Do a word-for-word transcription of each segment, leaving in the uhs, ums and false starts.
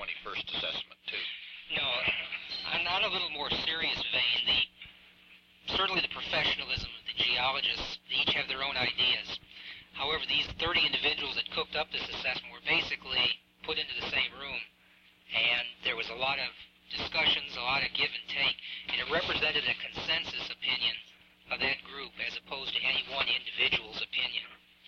twenty-first assessment, too. No, on, on a little more serious vein, the certainly the professionalism of the geologists, they each have their own ideas. However, these thirty individuals that cooked up this assessment were basically put into the same room, and there was a lot of discussions, a lot of give and take, and it represented a consensus opinion of that group as opposed to any one individual's opinion.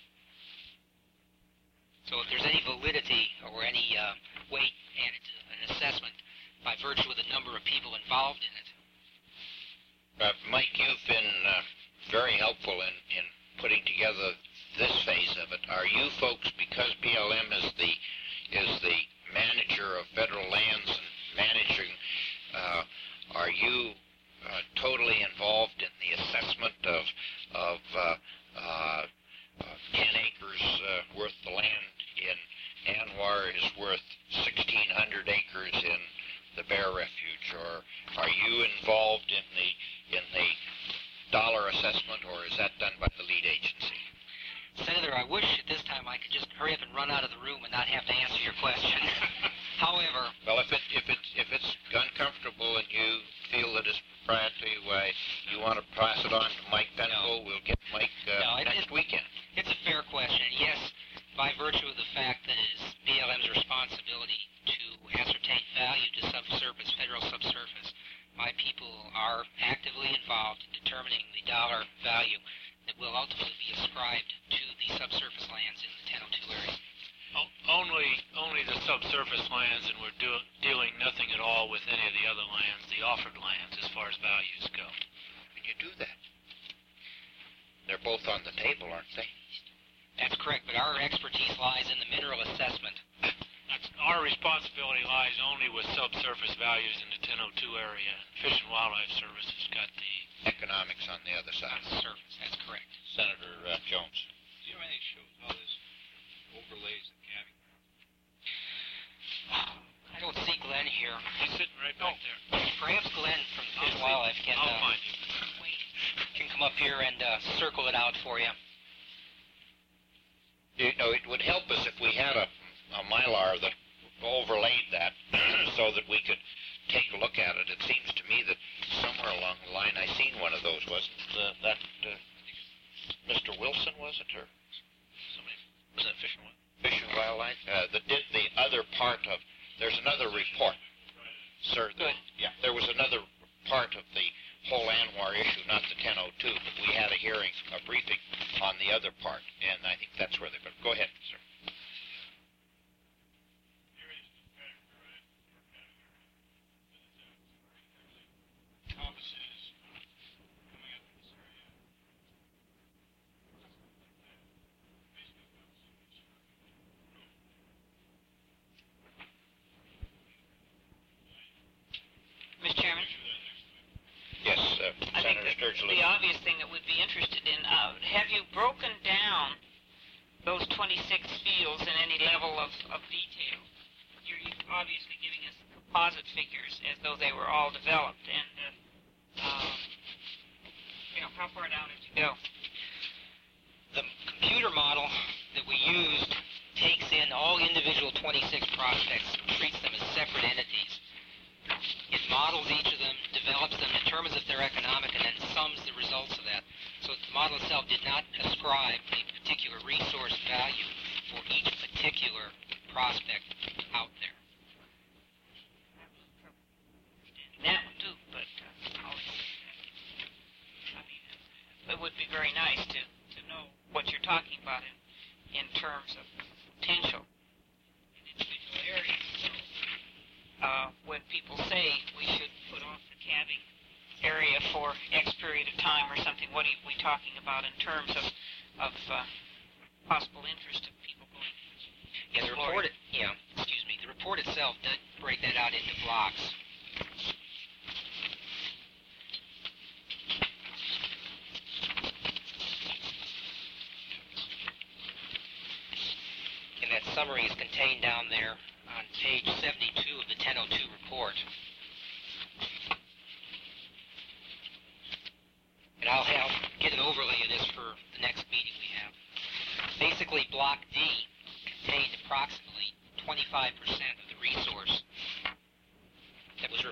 So if there's any validity or any uh, weight added to an assessment by virtue of the number of people involved in it. Uh, Mike, you've been uh, very helpful in, in putting together this phase of it. Are you folks, because B L M is the is the manager of federal lands and managing, uh, are you uh, totally involved in the assessment of of uh, uh, uh, ten acres uh, worth of land in Anwar is worth sixteen hundred acres in the Bear Refuge, or are you involved in the in the dollar assessment, or is that done by the lead agency? Senator, I wish at this time I could just hurry up and run out of the room and not have to answer your question. However, well, if it if it's if it's uncomfortable and you feel that it's proprietary, why you want to pass it on to Mike Penfold, no. We'll get Mike uh, no, it, next it, weekend. It's a fair question. Yes, by virtue of the fact that it is B L M's responsibility to ascertain value to subsurface, federal subsurface, my people are actively involved in determining the dollar value that will ultimately be ascribed to the subsurface lands in the ten oh two area. Only, only the subsurface lands, and we're do, dealing nothing at all with any of the other lands, the offered lands, as far as values go. When you do that, they're both on the table, aren't they? That's correct, but our expertise lies in the mineral assessment. That's, our responsibility lies only with subsurface values in the ten oh two area. Fish and Wildlife Service has got the economics on the other side. On the surface, that's correct. Senator uh, Jones. Do you have any shows how this overlays the calving ground? I don't see Glenn here. He's sitting right back there. Perhaps Glenn from Fish and I'll Wildlife can, I'll uh, find you. can come up here and uh, circle it out for you. You know, it would help us if we had a, a Mylar that overlaid that so that we could take a look at it. It seems to me that somewhere along the line I seen one of those. Wasn't uh, that uh, Mister Wilson, was it, or somebody? Was that Fish and Wildlife? Fish and Wildlife? Uh, that did the other part of, there's another report. Sir, Good. Yeah, there was another part of the whole Anwar issue, not the ten oh two, but we had a hearing, a briefing on the other part, and I think that's where they're going to go ahead, sir. Mister Chairman? Yes, uh, I think Senator Sturgill. the obvious thing that we'd be interested in, uh, have you broken down those twenty-six fields in any level of, of detail? You're obviously giving us composite figures as though they were all developed, and, uh, um, you know, how far down did you go? The computer model that we used takes in all individual twenty-six prospects and treats them as separate entities. It models each of them, develops them, determines if they're economic, and then sums the results of that. So the model itself did not ascribe a particular resource value for each particular prospect out there. That would do, but uh, I mean, it would be very nice to, to know what you're talking about in, in terms of potential in individual areas. So, uh, when people say we should put off the calving area for X period of time or something, what are we talking about in terms of, of uh, possible interest of people going to Yeah, the report, it, yeah, excuse me, the report itself did break that out into blocks. And that summary is contained down there on page seventy-two of the ten oh two report. And I'll have get an overlay of this for the next meeting we have. Basically, Block D contained approximately twenty-five percent of the resource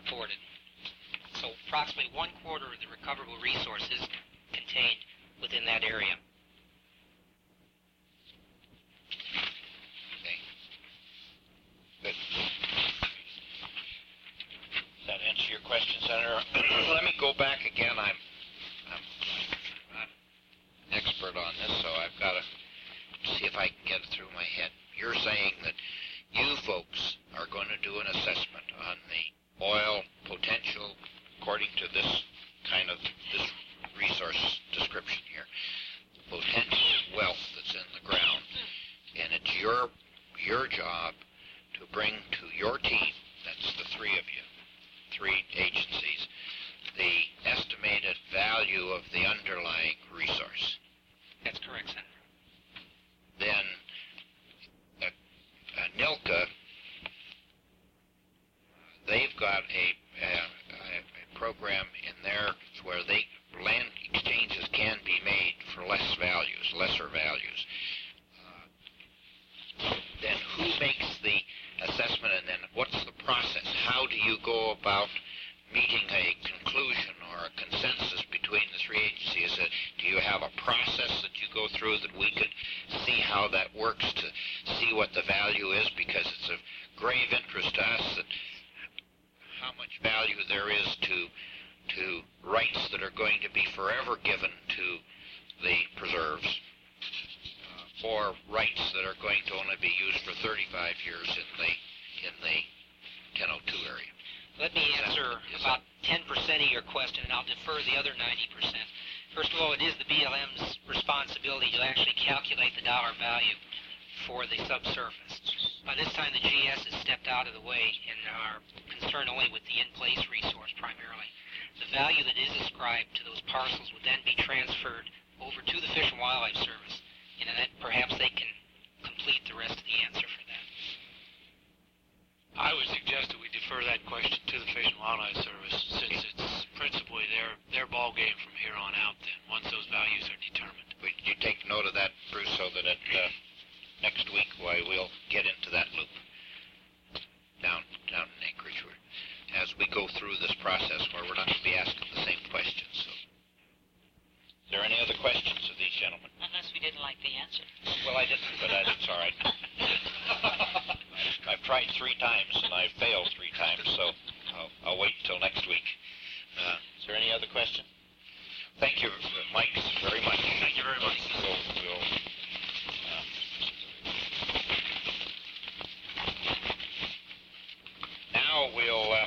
reported. So approximately one quarter of the recoverable resources contained within that area. Okay. Good. Does that answer your question, Senator? Let me go back again. I'm, I'm not an expert on this, so I've got to see if I can get it through my head. You're saying that you folks are going to do an assessment on the oil potential according to this kind of this resource description here, the potential wealth that's in the ground, and it's your your job to bring to your team, that's the three of you, three agencies, the estimated value of the underlying resource. That's correct, Senator. Then a, a NILCA, they've got a, a, a program in there where they land exchanges can be made for less values, lesser values. Uh, then who makes the assessment, and then what's the process? How do you go about meeting a conclusion or a consensus between the three agencies? Uh, do you have a process that you go through that we could see how that works to see what the value is? Because it's of grave interest to us that how much value there is to to rights that are going to be forever given to the preserves, uh, or rights that are going to only be used for thirty-five years in the in the ten oh two area. Let me answer about ten percent of your question, and I'll defer the other ninety percent. First of all, it is the B L M's responsibility to actually calculate the dollar value for the subsurface. By this time, the G S has stepped out of the way and are concerned only with the in-place resource primarily. The value that is ascribed to those parcels would then be transferred over to the Fish and Wildlife Service, and then perhaps they can complete the rest of the answer for that. I would suggest that we defer that question to the Fish and Wildlife Service, since it's principally their their ball game from here on out. Then, once those values are determined. Would you take note of that, Bruce, so that at uh, next week, why we'll get into that loop down down in Anchorage, where, as we go through this process, where we're not going to be asking the same questions. So, is there any other questions of these gentlemen? Unless we didn't like the answer. Well, I didn't, but uh, it's all right. I've tried three times, and I've failed three times, so I'll, I'll wait until next week. Uh, is there any other question? Thank you, Mike, very much. Thank you very much. We'll, we'll, uh, now we'll uh,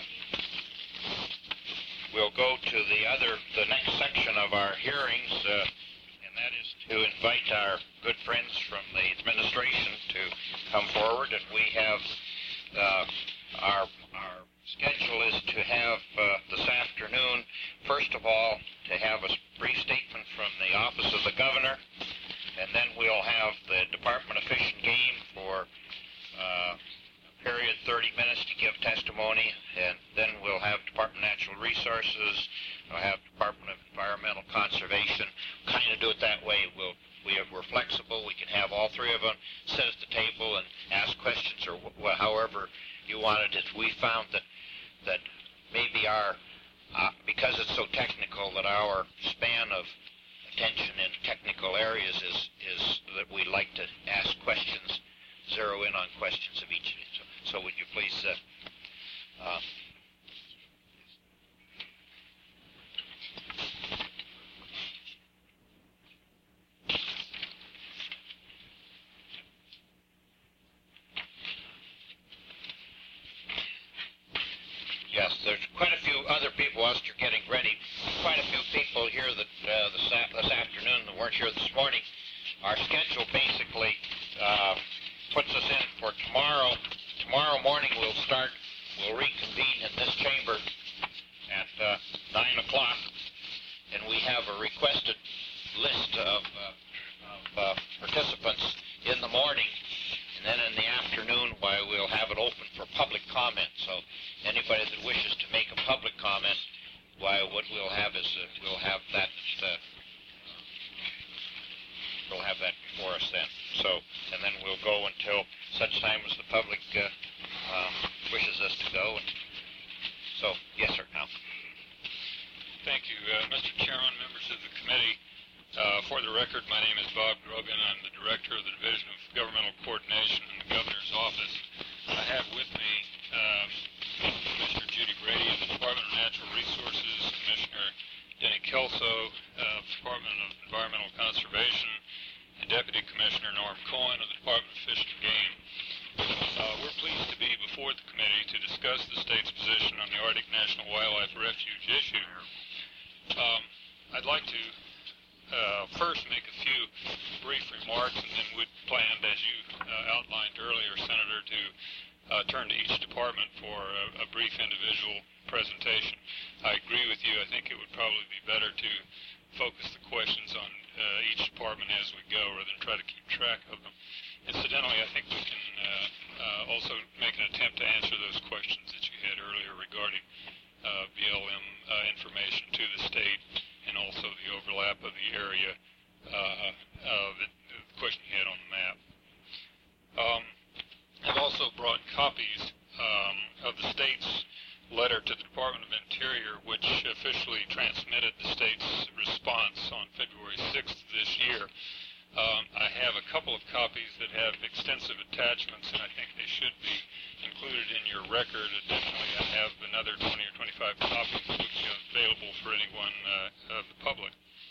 we'll go to the other, the next section of our hearings, uh, and that is to invite our good friends from the administration to come forward. And we have uh, our our schedule is to have uh, this afternoon, first of all, to have a brief statement from the Office of the Governor, and then we'll have the Department of Fish and Game for uh, a period thirty minutes to give testimony, and then we'll have Department of Natural Resources, we'll have Department of Environmental Conservation. Kind of do it that way. We'll we have, we're flexible. We can have all three of them sit at the table and ask questions, or wh- however you wanted it. We found that that maybe our Uh, because it's so technical, that our span of attention in technical areas is, is that we like to ask questions, zero in on questions of each of you. So, so would you please uh, uh, yes, there's quite a few other people, whilst you're getting ready, quite a few people here that uh, this, this afternoon that weren't here this morning. Our schedule basically uh, puts us in for tomorrow. Tomorrow morning we'll start, we'll reconvene in this chamber at uh, nine o'clock, and we have a requested list of, uh, of uh, participants in the morning. And then in the afternoon, why we'll have it open for public comment. So anybody that wishes to make a public comment, why what we'll have is uh, we'll have that uh, we'll have that before us then. So and then we'll go until such time as the public uh, um, wishes us to go. And So, yes, sir, now. Thank you. Uh, Mister Chairman, members of the committee, uh, for the record, my name is Bob Grogan. I'm the Director of the Division of Governmental Coordination in the Governor's Office. I have with me uh, Mister Judy Brady of the Department of Natural Resources, Commissioner Denny Kelso of the Department of Environmental Conservation, and Deputy Commissioner Norm Cohen of the Department of Fish and Game. Uh, we're pleased to be before the committee to discuss the state's position on the Arctic National Wildlife Refuge issue. Um, I'd like to uh, first make a few brief remarks, and then we'd planned, as you uh, outlined earlier, Senator, to uh, turn to each department for a, a brief individual presentation. I agree with you. I think it would probably be better to focus the questions on uh, each department as we go, rather than try to keep track of them. Incidentally, I think we can uh, uh, also make an attempt to answer those questions that you had earlier regarding uh, B L M uh, information to the state, and also the overlap of the area, uh, uh, the, the question you had on the map. Um, I've also brought copies um, of the state's letter to the Department of Interior, which officially transmitted the state's response on February sixth of this year. Um, I have a couple of copies that have extensive attachments, and I think they should be included in your record. Additionally, I have another twenty or twenty-five copies that would be available for anyone uh, of the public.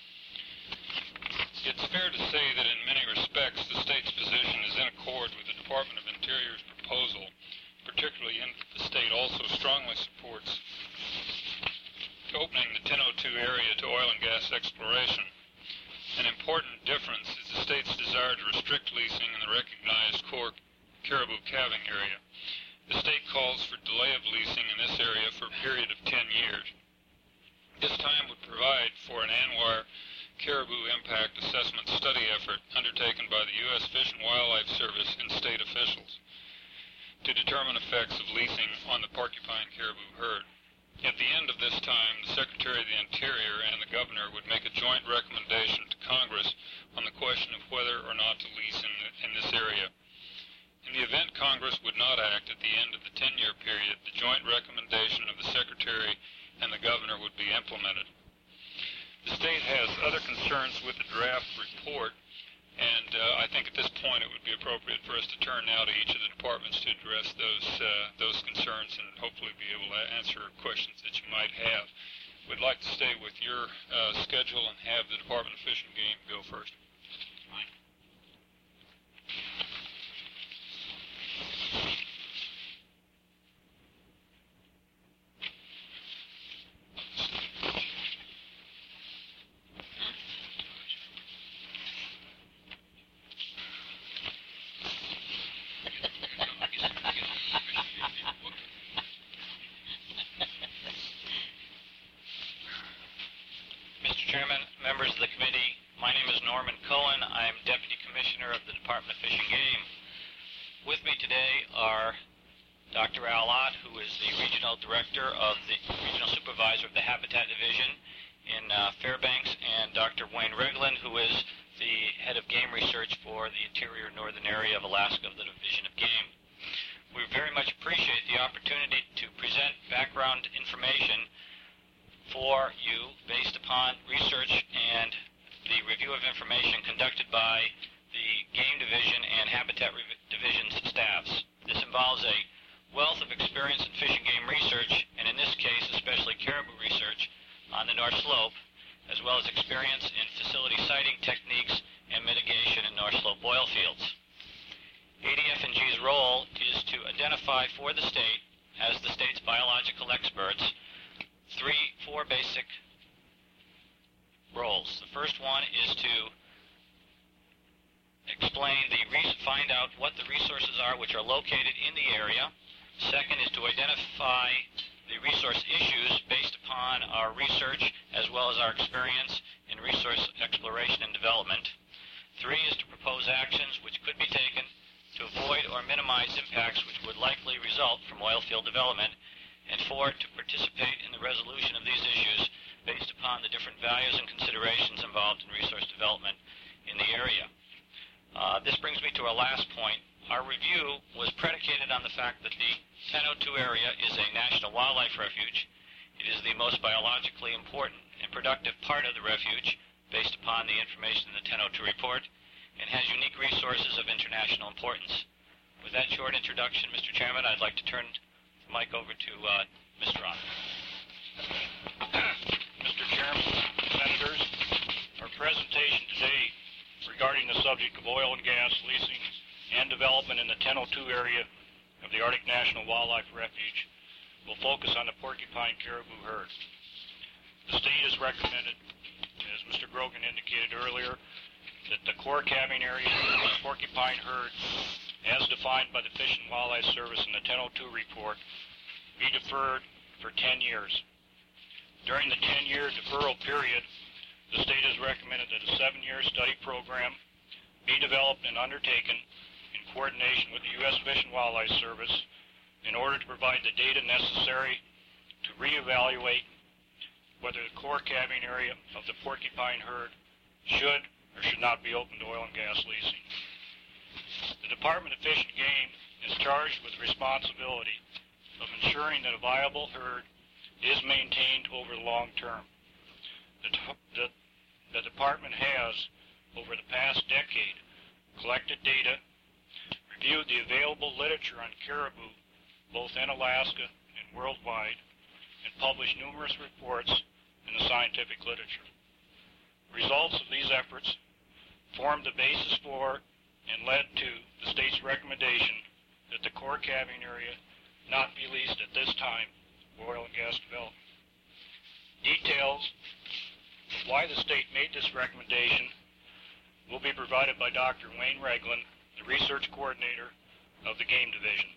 It's fair to say that in many respects, the state's position is in accord with the Department of Interior's proposal, particularly in that the state also strongly supports opening the ten oh two area to oil and gas exploration. An important difference is the state's desire to restrict leasing in the recognized core caribou calving area. The state calls for delay of leasing in this area for a period of ten years. This time would provide for an ANWR caribou impact assessment study effort undertaken by the U S Fish and Wildlife Service and state officials to determine effects of leasing on the porcupine caribou herd. At the end of this time, the Secretary of the Interior and the Governor would make a joint recommendation to Congress on the question of whether or not to lease in, the, in this area. In the event Congress would not act at the end of the ten-year period, the joint recommendation of the Secretary and the Governor would be implemented. The state has other concerns with the draft report, and uh, I think at this point it would be appropriate for us to turn now to each of the departments to address those uh, those concerns and hopefully be able to answer questions that you might have. We'd like to stay with your uh, schedule and have the Department of Fish and Game go first. Fine. Mister Chairman, members of the committee, my name is Norman Cohen. I am Deputy Commissioner of the Department of Fish and Game. With me today are Doctor Al Ott, who is the Regional Director of the Regional Supervisor of the Habitat Division in uh, Fairbanks, and Doctor Wayne Regland, who is the Head of Game Research for the interior northern area of Alaska of the Division of Game. We very much appreciate the opportunity to present background information for you based upon research and the review of information conducted by the Game Division and Habitat Re- Division's staffs. This involves a wealth of experience in fish and game research, and in this case especially caribou research on the North Slope, as well as experience in facility siting techniques and mitigation in North Slope oil fields. A D F N G's role is to identify for the state, as the state's biological experts, three, four basic roles. The first one is to explain the, find out what the resources are which are located in the area. Second is to identify the resource issues based upon our research as well as our experience in resource exploration and development. Three is to propose actions which could be taken to avoid or minimize impacts which would likely result from oil field development. And four, to participate in the resolution of these issues based upon the different values and considerations involved in resource development in the area. Uh, this brings me to our last point, Our review was predicated on the fact that the ten oh two area is a national wildlife refuge. It is the most biologically important and productive part of the refuge, based upon the information in the ten oh two report, and has unique resources of international importance. With that short introduction, Mister Chairman, I'd like to turn the mic over to uh, Mister Ron. Mister Chairman, Senators, our presentation today regarding the subject of oil and gas leasing and development in the ten oh two area of the Arctic National Wildlife Refuge will focus on the porcupine caribou herd. The state has recommended, as Mister Grogan indicated earlier, that the core calving area of the porcupine herd, as defined by the Fish and Wildlife Service in the ten oh two report, be deferred for ten years. During the ten-year deferral period, the state has recommended that a seven-year study program be developed and undertaken in coordination with the U S Fish and Wildlife Service in order to provide the data necessary to reevaluate whether the core calving area of the porcupine herd should or should not be open to oil and gas leasing. The Department of Fish and Game is charged with the responsibility of ensuring that a viable herd is maintained over the long term. The, the, the department has, over the past decade, collected data, reviewed the available literature on caribou, both in Alaska and worldwide, and published numerous reports in the scientific literature. Results of these efforts formed the basis for and led to the state's recommendation that the core calving area not be leased at this time for oil and gas development. Details of why the state made this recommendation will be provided by Doctor Wayne Reglan, the research coordinator of the Game Division.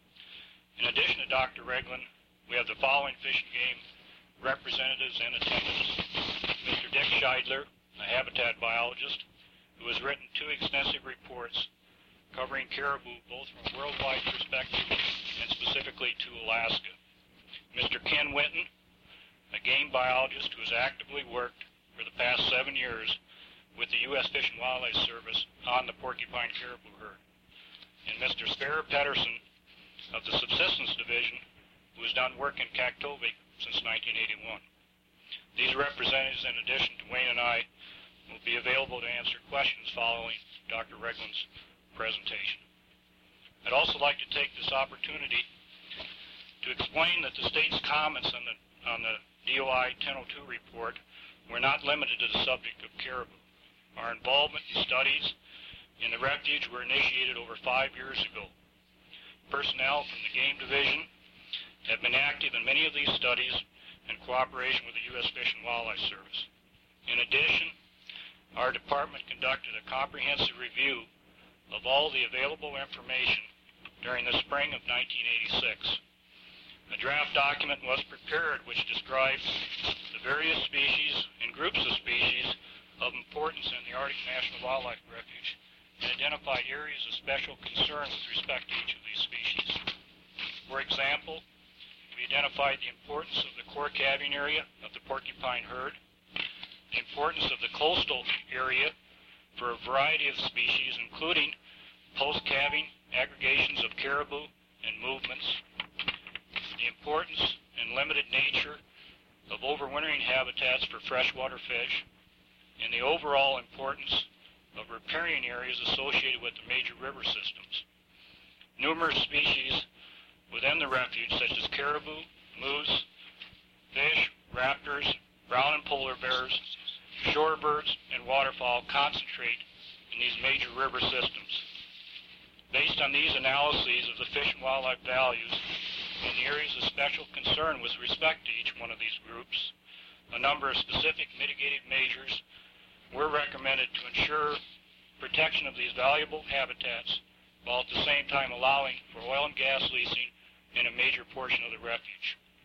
In addition to Doctor Reglan, we have the following Fish and Game representatives in attendance. Mister Dick Scheidler, a habitat biologist, who has written two extensive reports covering caribou both from a worldwide perspective and specifically to Alaska. Mister Ken Winton, a game biologist who has actively worked for the past seven years with the U S Fish and Wildlife Service on the porcupine caribou herd. And Mister Sverre Pedersen of the Subsistence Division, who has done work in Kaktovik since nineteen eighty-one. These representatives, in addition to Wayne and I, will be available to answer questions following Doctor Reglan's presentation. I'd also like to take this opportunity to explain that the state's comments on the, on the D O I ten oh two report were not limited to the subject of caribou. Our involvement in studies in the refuge were initiated over five years ago. Personnel from the Game Division have been active in many of these studies in cooperation with the U S Fish and Wildlife Service. In addition, our department conducted a comprehensive review of all the available information during the spring of nineteen eighty-six. A draft document was prepared which describes the various species and groups of species of importance in the Arctic National Wildlife Refuge and identified areas of special concern with respect to each of these species. For example, we identified the importance of the core calving area of the porcupine herd, the importance of the coastal area for a variety of species, including post-calving aggregations of caribou and movements, the importance and limited nature of overwintering habitats for freshwater fish, and the overall importance of riparian areas associated with the major river systems. Numerous species within the refuge, such as caribou, moose, fish, raptors, brown and polar bears, shorebirds, and waterfowl concentrate in these major river systems. Based on these analyses of the fish and wildlife values and the areas of special concern with respect to each one of these groups, a number of specific mitigated measures were recommended to ensure protection of these valuable habitats while at the same time allowing for oil and gas leasing in a major portion of the refuge.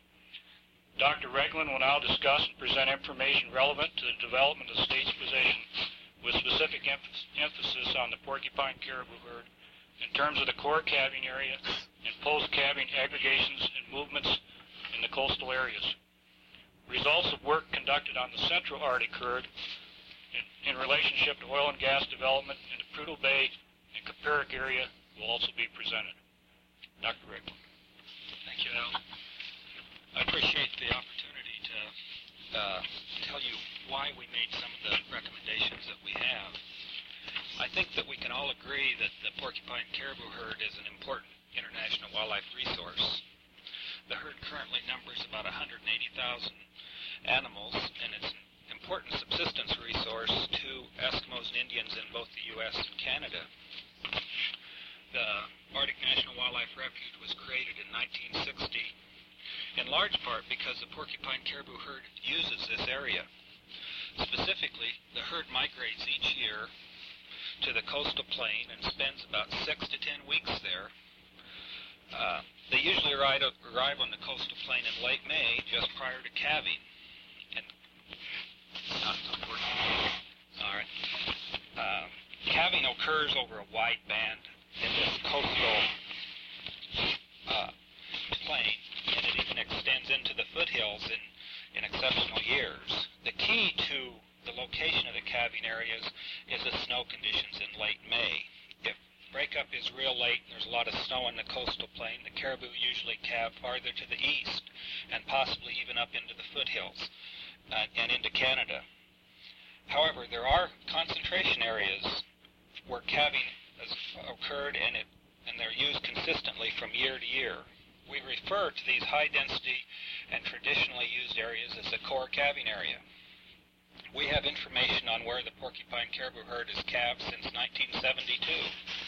Doctor Reglan will now discuss and present information relevant to the development of the state's position with specific emphasis on the porcupine caribou herd in terms of the core calving area and post-calving aggregations and movements in the coastal areas. Results of work conducted on the Central Arctic herd in, in relationship to oil and gas development in the Prudhoe Bay and Kaperick area will also be presented. Doctor Rick. Thank you, Al. I appreciate the opportunity to uh, tell you why we made some of the recommendations that we have. I think that we can all agree that the porcupine caribou herd is an important international wildlife resource. The herd currently numbers about one hundred eighty thousand animals, and it's an important subsistence resource to Eskimos and Indians in both the U S and Canada. The Arctic National Wildlife Refuge was created in nineteen sixty, in large part because the porcupine caribou herd uses this area. Specifically, the herd migrates each year to the coastal plain and spends about six to ten weeks there. Uh, they usually arrive, arrive on the coastal plain in late May, just prior to calving. And not, not working. All right. Uh, calving occurs over a wide band in this coastal uh, plain, and it even extends into the foothills in, in exceptional years. The key to the location of the calving areas is the snow conditions in late May. If breakup is real late and there's a lot of snow in the coastal plain, the caribou usually calve farther to the east and possibly even up into the foothills uh, and into Canada. However, there are concentration areas where calving has occurred, and, it, and they're used consistently from year to year. We refer to these high-density and traditionally used areas as the core calving area. We have information on where the porcupine caribou herd has calved since nineteen seventy-two,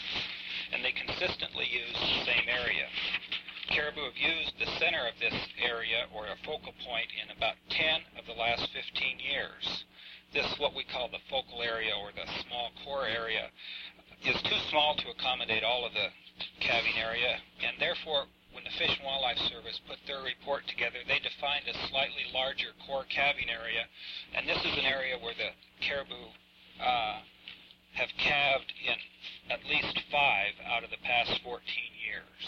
and they consistently use the same area. Caribou have used the center of this area, or a focal point, in about ten of the last fifteen years. This, what we call the focal area, or the small core area, is too small to accommodate all of the calving area, and therefore, when the Fish and Wildlife Service put their report together, they defined a slightly larger core calving area, and this is an area where the caribou uh, have calved in at least five out of the past fourteen years.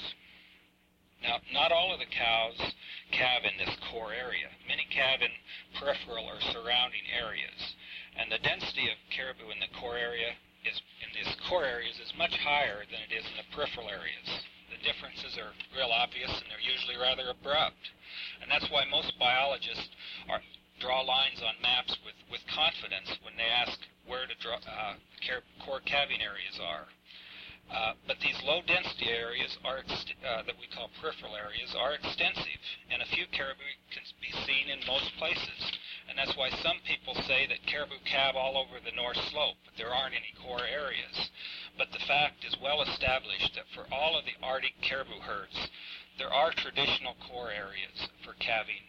Now, not all of the cows calve in this core area. Many calve in peripheral or surrounding areas, and the density of caribou in the core area is in these core areas is much higher than it is in the peripheral areas. The differences are real obvious, and they're usually rather abrupt. And that's why most biologists are, draw lines on maps with, with confidence when they ask where to draw, uh, core calving areas are. Uh, but these low-density areas are ext uh, that we call peripheral areas are extensive, and a few caribou can be seen in most places. And that's why some people say that caribou calve all over the North Slope, but there aren't any core areas. But the fact is well established that for all of the Arctic caribou herds, there are traditional core areas for calving.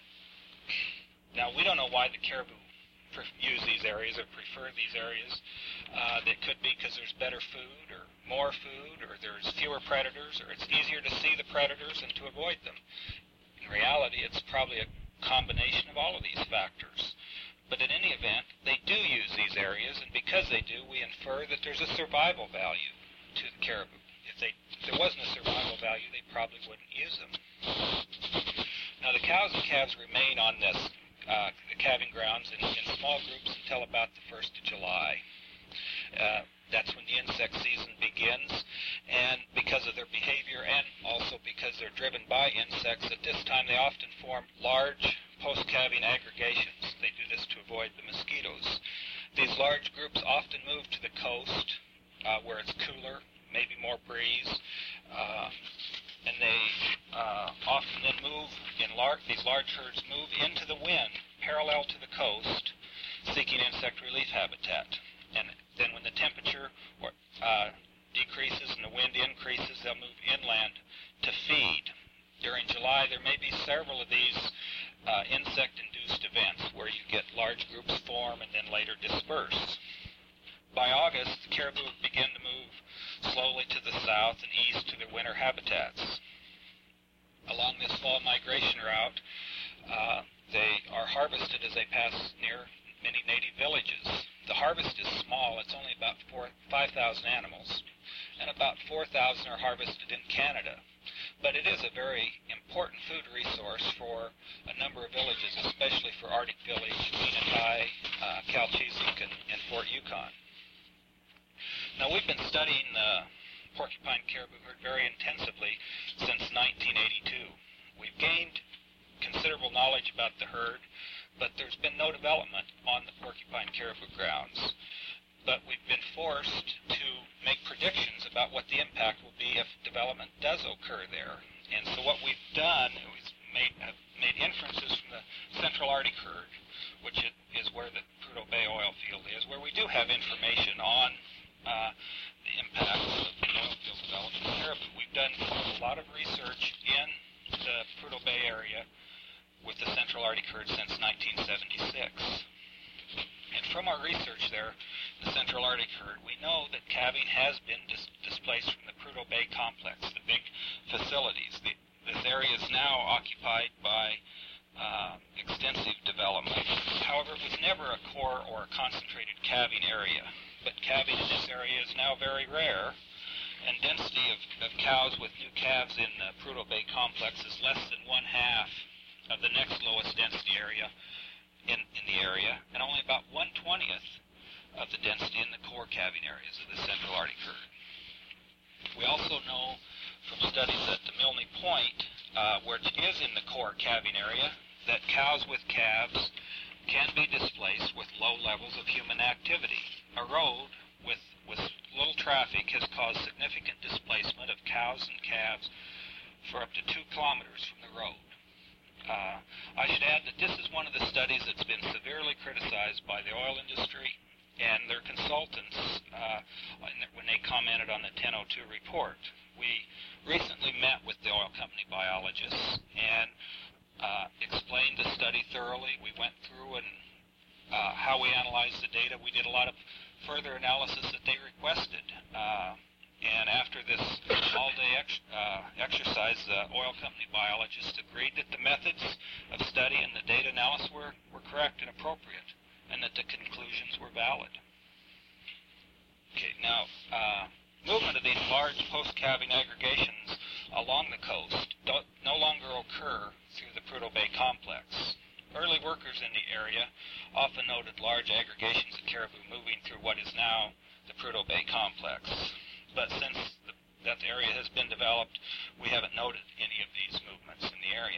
Now, we don't know why the caribou use these areas or prefer these areas. Uh, that could be because there's better food or more food, or there's fewer predators, or it's easier to see the predators and to avoid them. In reality, it's probably a combination of all of these factors. But in any event, they do use these areas, and because they do, we infer that there's a survival value to the caribou. If, they, if there wasn't a survival value, they probably wouldn't use them. Now, the cows and calves remain on this, uh, the calving grounds in, in small groups until about the first of July. Uh, that's when the insect season begins, and because of their behavior and also because they're driven by insects, at this time they often form large post-calving aggregations. They do this to avoid the mosquitoes. These large groups often move to the coast uh, where it's cooler, maybe more breeze, uh, and they uh, often then move in large, these large herds move into the wind parallel to the coast, seeking insect relief habitat. And then when the temperature or, uh, decreases and the wind increases, they'll move inland to feed. During July, there may be several of these uh, insect-induced events where you get large groups form and then later disperse. By August, the caribou begin to move slowly to the south and east to their winter habitats. Along this fall migration route, uh, they are harvested as they pass near many native villages. The harvest is small. It's only about five thousand animals, and about four thousand are harvested in Canada. But it is a very important food resource for a number of villages, especially for Arctic Village, Venati, uh, Kalchizuk, and, and Fort Yukon. Now, we've been studying the porcupine caribou herd very intensively since nineteen eighty-two. We've gained considerable knowledge about the herd, but there's been no development on the porcupine caribou grounds. But we've been forced to make predictions about what the impact will be if development does occur there. And so what we've done is made, uh, made inferences from the Central Arctic herd, which is where the Prudhoe Bay oil field is, where we do have information on uh, the impact of the oil field development in caribou. We've done a lot of research in the Prudhoe Bay area with the Central Arctic herd since nineteen seventy-six. And from our research there, the Central Arctic herd, we know that calving has been dis- displaced from the Prudhoe Bay complex, the big facilities. The, this area is now occupied by uh, extensive development. However, it was never a core or a concentrated calving area. But calving in this area is now very rare, and density of, of cows with new calves in the Prudhoe Bay complex is less than one half of the next lowest density area in, in the area, and only about one twentieth of the density in the core calving areas of the Central Arctic herd. We also know from studies at the Milne Point, uh, which is in the core calving area, that cows with calves can be displaced with low levels of human activity. A road with, with little traffic has caused significant displacement of cows and calves for up to two kilometers from the road. Uh, I should add that this is one of the studies that's been severely criticized by the oil industry and their consultants uh, when they commented on the ten oh two report. We recently met with the oil company biologists and uh, explained the study thoroughly. We went through and uh, how we analyzed the data. We did a lot of further analysis that they requested. Uh, And after this all-day ex- uh, exercise, the oil company biologists agreed that the methods of study and the data analysis were, were correct and appropriate, and that the conclusions were valid. Okay, now, uh, movement of these large post-calving aggregations along the coast don't, no longer occur through the Prudhoe Bay complex. Early workers in the area often noted large aggregations of caribou moving through what is now the Prudhoe Bay complex. But since the, that area has been developed, we haven't noted any of these movements in the area.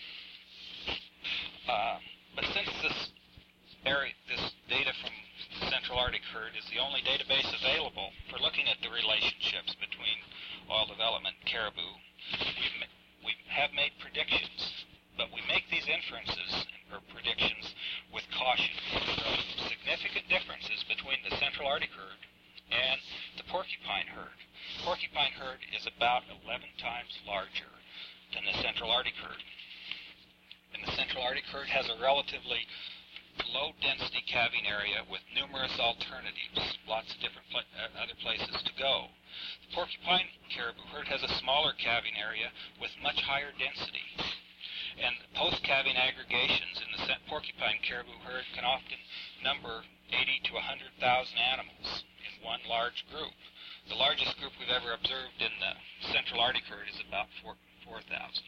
Uh, but since this area, this data from the Central Arctic herd is the only database available for looking at the relationships between oil development and caribou, we've, we have made predictions, but we make these inferences or predictions with caution. There are significant differences between the Central Arctic herd and the porcupine herd. Porcupine herd is about eleven times larger than the Central Arctic herd. And the Central Arctic herd has a relatively low-density calving area with numerous alternatives, lots of different pla- uh, other places to go. The porcupine caribou herd has a smaller calving area with much higher density. And post-calving aggregations in the porcupine caribou herd can often number eighty to one hundred thousand animals in one large group. The largest group we've ever observed in the Central Arctic herd is about four thousand.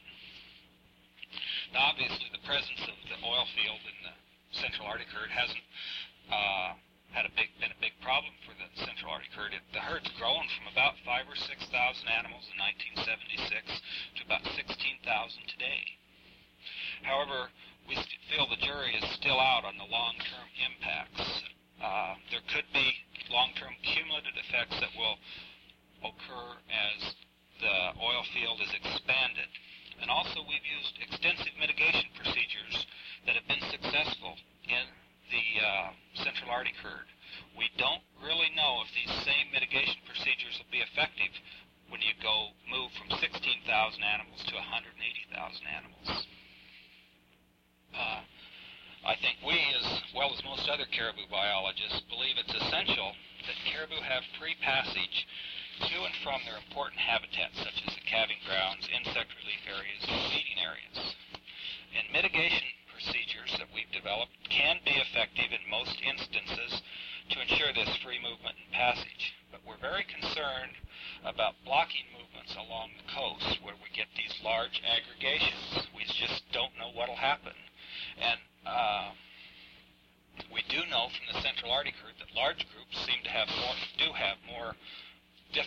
Now, obviously, the presence of the oil field in the Central Arctic herd hasn't uh, had a big been a big problem for the Central Arctic herd. It, the herd's grown from about five or six thousand animals in nineteen seventy-six to about sixteen thousand today. However, we feel the jury is still out on the long-term impacts. Uh, there could be long-term cumulative effects that will occur as the oil field is expanded. And also, we've used extensive mitigation procedures that have been successful in the uh, Central Arctic herd. We don't really know if these same mitigation procedures will be effective when you go move from sixteen thousand animals to one hundred eighty thousand animals. Uh, I think we, as well as most other caribou biologists, believe it's essential that caribou have free passage to and from their important habitats, such as the calving grounds, insect relief areas, and feeding areas. And mitigation procedures that we've developed can be effective in most instances to ensure this free movement and passage. But we're very concerned about blocking movements along the coast where we get these large aggregations. We just don't know what will happen. And uh, we do know from the Central Arctic herd that large groups seem to have more, do have more difficulty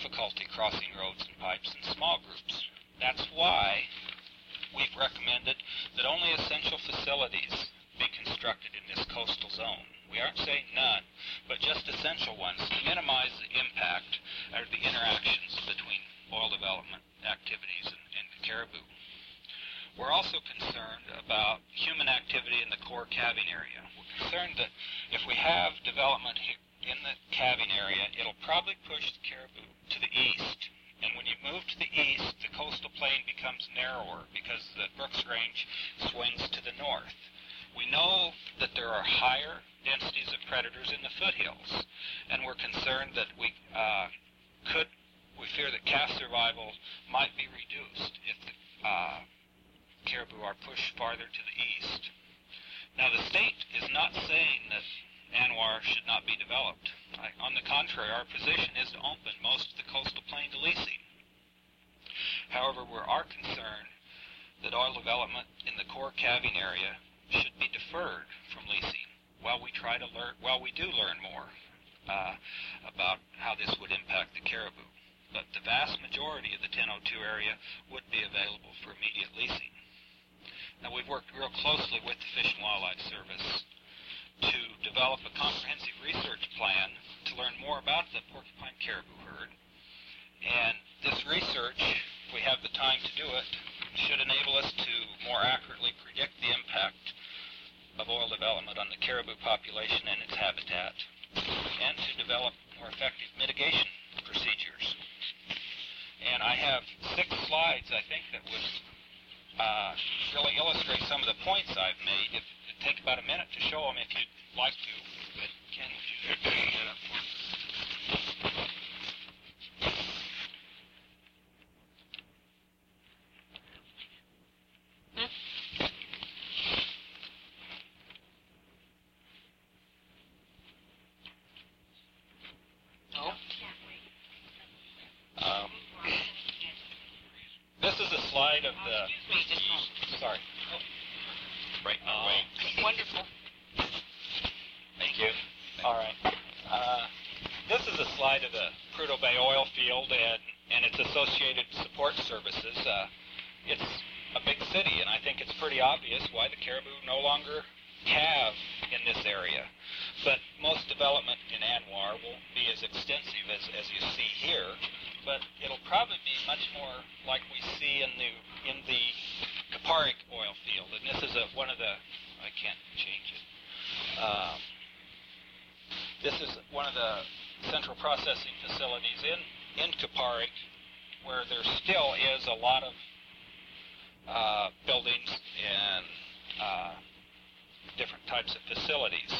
difficulty crossing roads and pipes in small groups. That's why we've recommended that only essential facilities be constructed in this coastal zone. We aren't saying none, but just essential ones to minimize the impact or the interactions between oil development activities and, and the caribou. We're also concerned about human activity in the core calving area. We're concerned that if we have development in the calving area, it'll probably push the caribou to the east. And when you move to the east, the coastal plain becomes narrower because the Brooks Range swings to the north. We know that there are higher densities of predators in the foothills, and we're concerned that we uh, could, we fear that calf survival might be reduced if the uh, caribou are pushed farther to the east. Now, the state is not saying that ANWR should not be developed. I, on the contrary, our position is to open most of the coastal plain to leasing. However, we are concerned that oil development in the core calving area should be deferred from leasing while we try to learn, while we do learn more uh, about how this would impact the caribou. But the vast majority of the ten oh two area would be available for immediate leasing. Now, we've worked real closely with the Fish and Wildlife Service to develop a comprehensive research plan to learn more about the porcupine caribou herd. And this research, if we have the time to do it, should enable us to more accurately predict the impact of oil development on the caribou population and its habitat, and to develop more effective mitigation procedures. And I have six slides, I think, that would uh, really illustrate some of the points I've made. If, it'd take about a minute to show them if you'd like to. But Ken, would you bring that up for me? Of the, Excuse me, just sorry. Right, no uh, way. Wonderful. Thank you. All right. Uh, this is a slide of the Prudhoe Bay oil field and, and its associated support services. Uh, it's a big city, and I think it's pretty obvious why the caribou no longer calve in this area. But most development in ANWR won't be as extensive as, as you see here, but it'll probably be much more like we see in the in the Kuparuk oil field. And this is a, one of the, I can't change it. Um, this is one of the central processing facilities in, in Kuparuk where there still is a lot of uh, buildings and uh, different types of facilities.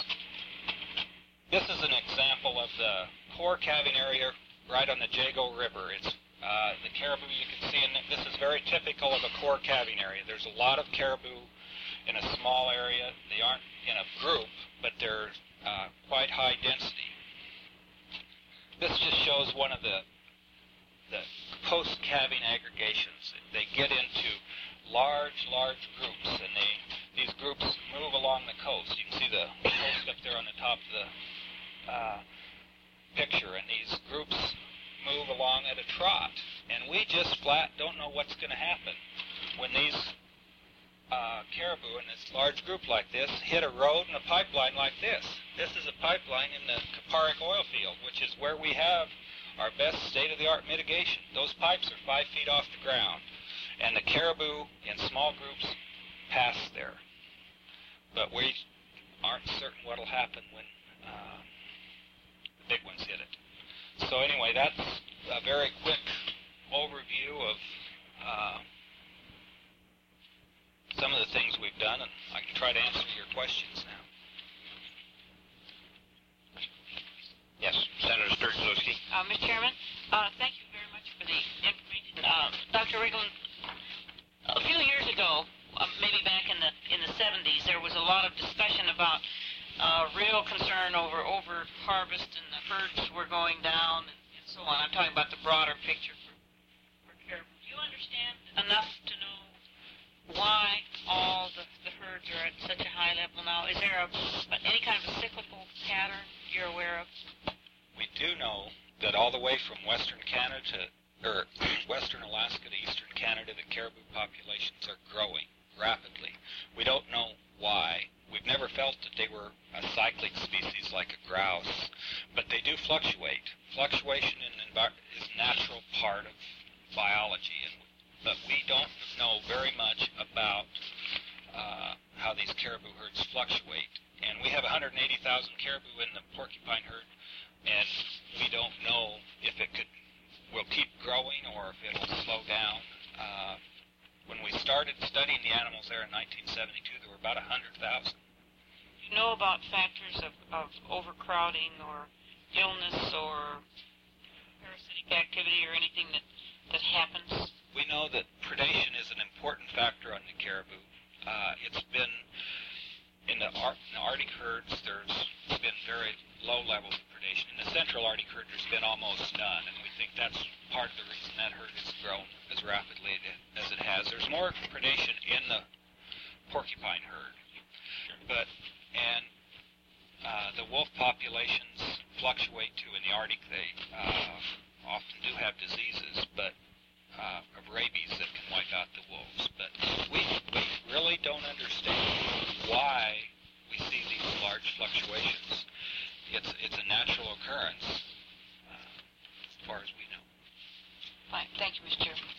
This is an example of the core calving area right on the Jago River. It's uh, the caribou you can see, in this is very typical of a core calving area. There's a lot of caribou in a small area. They aren't in a group, but they're uh, quite high density. This just shows one of the the post-calving aggregations. They get into large, large groups, and they these groups move along the coast. You can see the coast up there on the top of the uh, picture, and these groups move along at a trot, and we just flat don't know what's going to happen when these uh, caribou in this large group like this hit a road and a pipeline like this. This is a pipeline in the Kuparuk oil field, which is where we have our best state-of-the-art mitigation. Those pipes are five feet off the ground, and the caribou in small groups pass there. But we aren't certain what will happen when uh, the big ones hit it. So anyway, that's a very quick overview of uh, some of the things we've done, and I can try to answer your questions now. Yes, Senator Sturczewski. Uh, Mister Chairman, uh, thank you very much for the information. Uh, Doctor Riegel, a few years ago, uh, maybe back in the in the seventies, there was a lot of discussion about uh, real concern over over harvest, and the herds were going down, and, and so on. I'm talking about the broader picture for, for caribou. Do you understand enough to know why all the, the herds are at such a high level now? Is there a, any kind of a cyclical pattern you're aware of? We do know that that all the way from western Canada to, or western Alaska to eastern Canada, the caribou populations are growing rapidly. We don't know why. We've never felt that they were a cyclic species like a grouse, but they do fluctuate. Fluctuation in the environment is a natural part of biology, and but we don't know very much about uh, how these caribou herds fluctuate. And we have one hundred eighty thousand caribou in the porcupine herd, and we don't know if it could will keep growing or if it'll slow down. Uh, when we started studying the animals there in nineteen seventy-two, there were about one hundred thousand. You know about factors of, of overcrowding or illness or parasitic activity or anything that, that happens? We know that predation is an important factor on the caribou. Uh, it's been, in the, Ar- in the Arctic herds, there's been very low levels of predation. In the Central Arctic herd, there's been almost none, and we think that's part of the reason that herd has grown as rapidly as it has. There's more predation in the porcupine herd, but and uh, the wolf populations fluctuate too in the Arctic. They uh, often do have diseases, but uh, of rabies that can wipe out the wolves. But we, we really don't understand why we see these large fluctuations. It's it's a natural occurrence, uh, as far as we know. Fine. Thank you, Mister Chairman.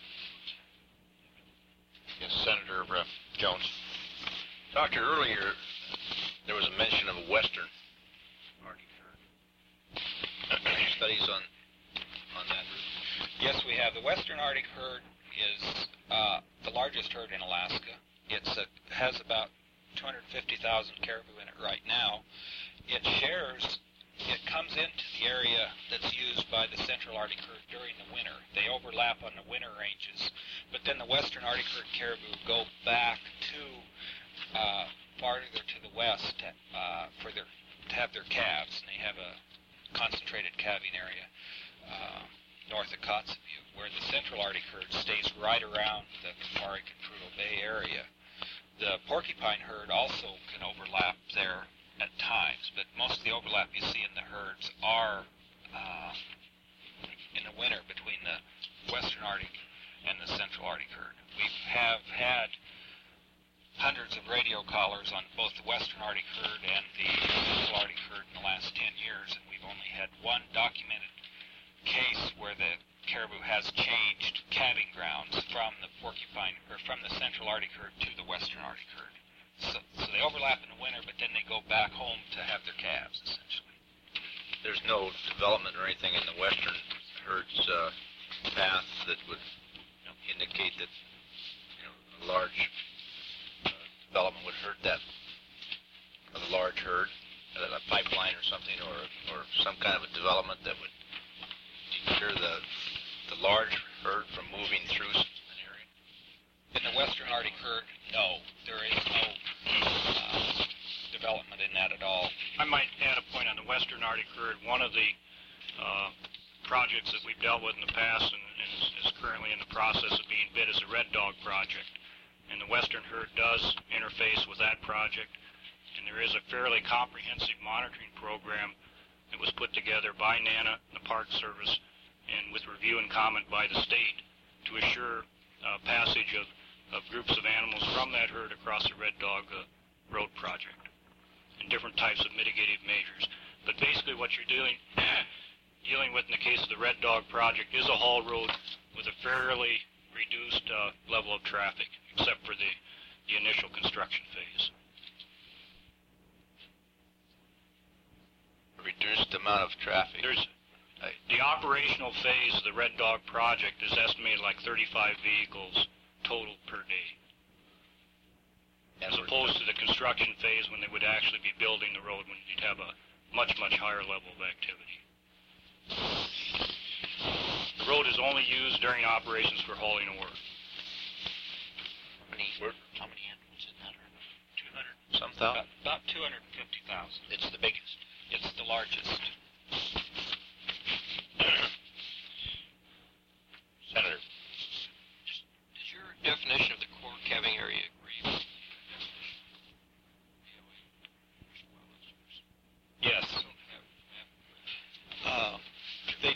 Yes, Senator uh, Jones. Doctor, earlier there was a mention of a western Arctic herd. Any studies on on that route? Yes, we have. The Western Arctic herd is uh, the largest herd in Alaska. It's a, has about two hundred fifty thousand caribou in it right now. It shares, it comes into the area that's used by the Central Arctic herd during the winter. They overlap on the winter ranges. But then the Western Arctic herd caribou go back to uh, farther to the west uh, for their, to have their calves, and they have a concentrated calving area uh, north of Kotzebue, where the Central Arctic herd stays right around the Kapari and Prudhoe Bay area. The porcupine herd also can overlap there at times, but most of the overlap you see in the herds are uh, in the winter between the Western Arctic and the Central Arctic herd. We have had hundreds of radio collars on both the Western Arctic herd and the Central Arctic herd in the last ten years, and we've only had one documented case where the caribou has changed calving grounds from the porcupine or from the Central Arctic herd to the Western Arctic herd. So, so they overlap in the winter, but then they go back home to have their calves, essentially. There's no development or anything in the western herd's uh, path that would you know, indicate that you know, a large uh, development would hurt that of a large herd, uh, a pipeline or something, or or some kind of a development that would deter the the large herd from moving through an area. In the Western Arctic herd, no, there is no uh, development in that at all. I might add a point on the Western Arctic herd. One of the uh, projects that we've dealt with in the past and, and is, is currently in the process of being bid is the Red Dog project. And the Western herd does interface with that project. And there is a fairly comprehensive monitoring program that was put together by NANA, the Park Service, and with review and comment by the state to assure uh, passage of, of groups of animals from that herd across the Red Dog uh, Road project and different types of mitigative measures. But basically what you're doing, dealing with in the case of the Red Dog project is a haul road with a fairly reduced uh, level of traffic, except for the, the initial construction phase. Reduced amount of traffic. There's the operational phase of the Red Dog project is estimated like thirty-five vehicles total per day, as opposed to the construction phase when they would actually be building the road, when you'd have a much, much higher level of activity. The road is only used during operations for hauling ore. How many, how many animals in that herd? two hundred some thousand? About, about two hundred fifty thousand. It's the biggest. It's the largest. Senator. Does your definition of the core calving area agree with Yes. Uh, the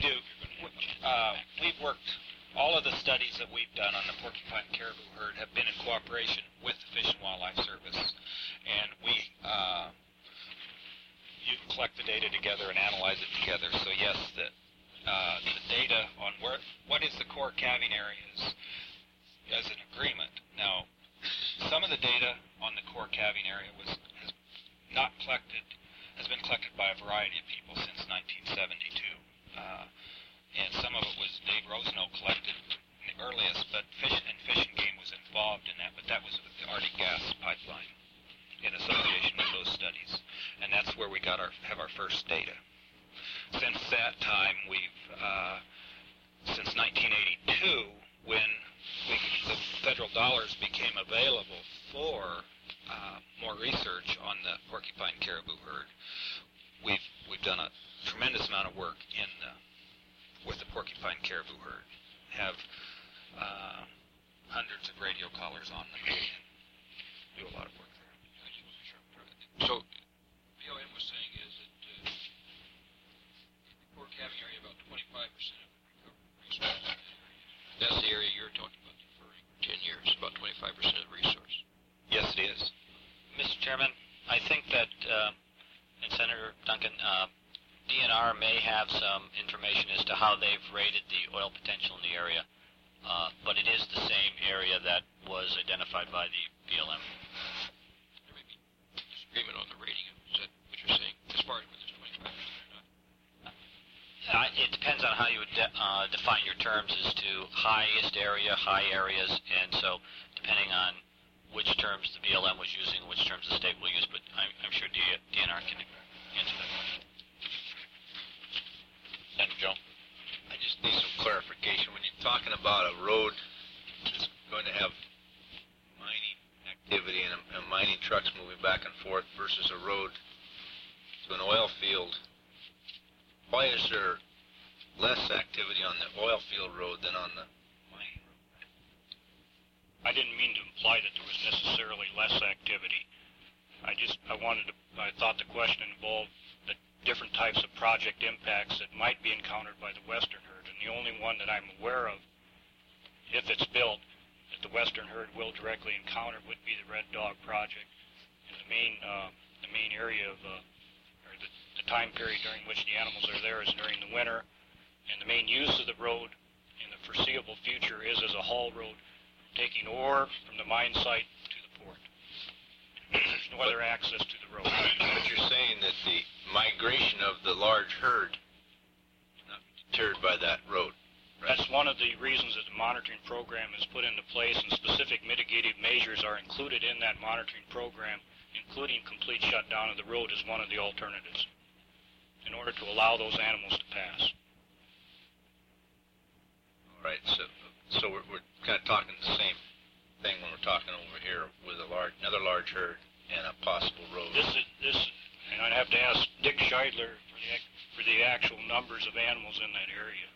uh, we've worked, all of the studies that we've done on the porcupine caribou herd have been in cooperation with the Fish and Wildlife Service. And we uh, you collect the data together and analyze it together. So yes, the, uh, the data on where what is the core calving areas as an agreement. Now, some of the data on the core calving area was has not collected, has been collected by a variety of people since nineteen seventy-two. Uh, and some of it was Dave Rosenow collected the earliest, but Fish and Fish and Game was involved in that, but that was with the Arctic Gas Pipeline in association with those studies. And that's where we got our have our first data. Since that time, we've, uh, since nineteen eighty-two, when we, the federal dollars became available for uh, more research on the porcupine caribou herd, we've we've done a tremendous amount of work in the, with the porcupine caribou herd. Have uh, hundreds of radio collars on them and do a lot of work there. So, B L M was saying is that uh, the core calving area, about twenty-five percent of the resource. That's the area you're talking about deferring ten years, about twenty-five percent of the resource. Yes, it is. Mister Chairman, I think that, uh, and Senator Duncan, uh, D N R may have some information as to how they've rated the oil potential in the area, uh, but it is the same area that was identified by the B L M. There may be disagreement on the rating. Is that what you're saying, as far as whether it's twenty-five percent or not? Uh, it depends on how you would de- uh, define your terms as to highest area, high areas, and so depending on which terms the B L M was using and which terms the state will use, but I'm, I'm sure D- DNR can answer that question. Senator Joe? I just need some clarification. When you're talking about a road that's going to have mining activity and, and mining trucks moving back and forth versus a road to an oil field, why is there less activity on the oil field road than on the mining road? I didn't mean to imply that there was necessarily less activity. I just, I wanted to, I thought the question involved the different types of project impacts that might be encountered by the western herd, and the only one that I'm aware of, if it's built, that the western herd will directly encounter would be the Red Dog project. And the main, uh, the main area of, uh, or the, the time period during which the animals are there is during the winter, and the main use of the road in the foreseeable future is as a haul road, taking ore from the mine site to the port. There's no other access to the road. But you're saying that the migration of the large herd is not deterred by that road, right? That's one of the reasons that the monitoring program is put into place, and specific mitigative measures are included in that monitoring program, including complete shutdown of the road as one of the alternatives, in order to allow those animals to pass. All right, so so we're, we're kind of talking the same thing when we're talking over here with a large, another large herd and a possible road. This is this, and I'd have to ask Dick Scheidler for the for the actual numbers of animals in that area.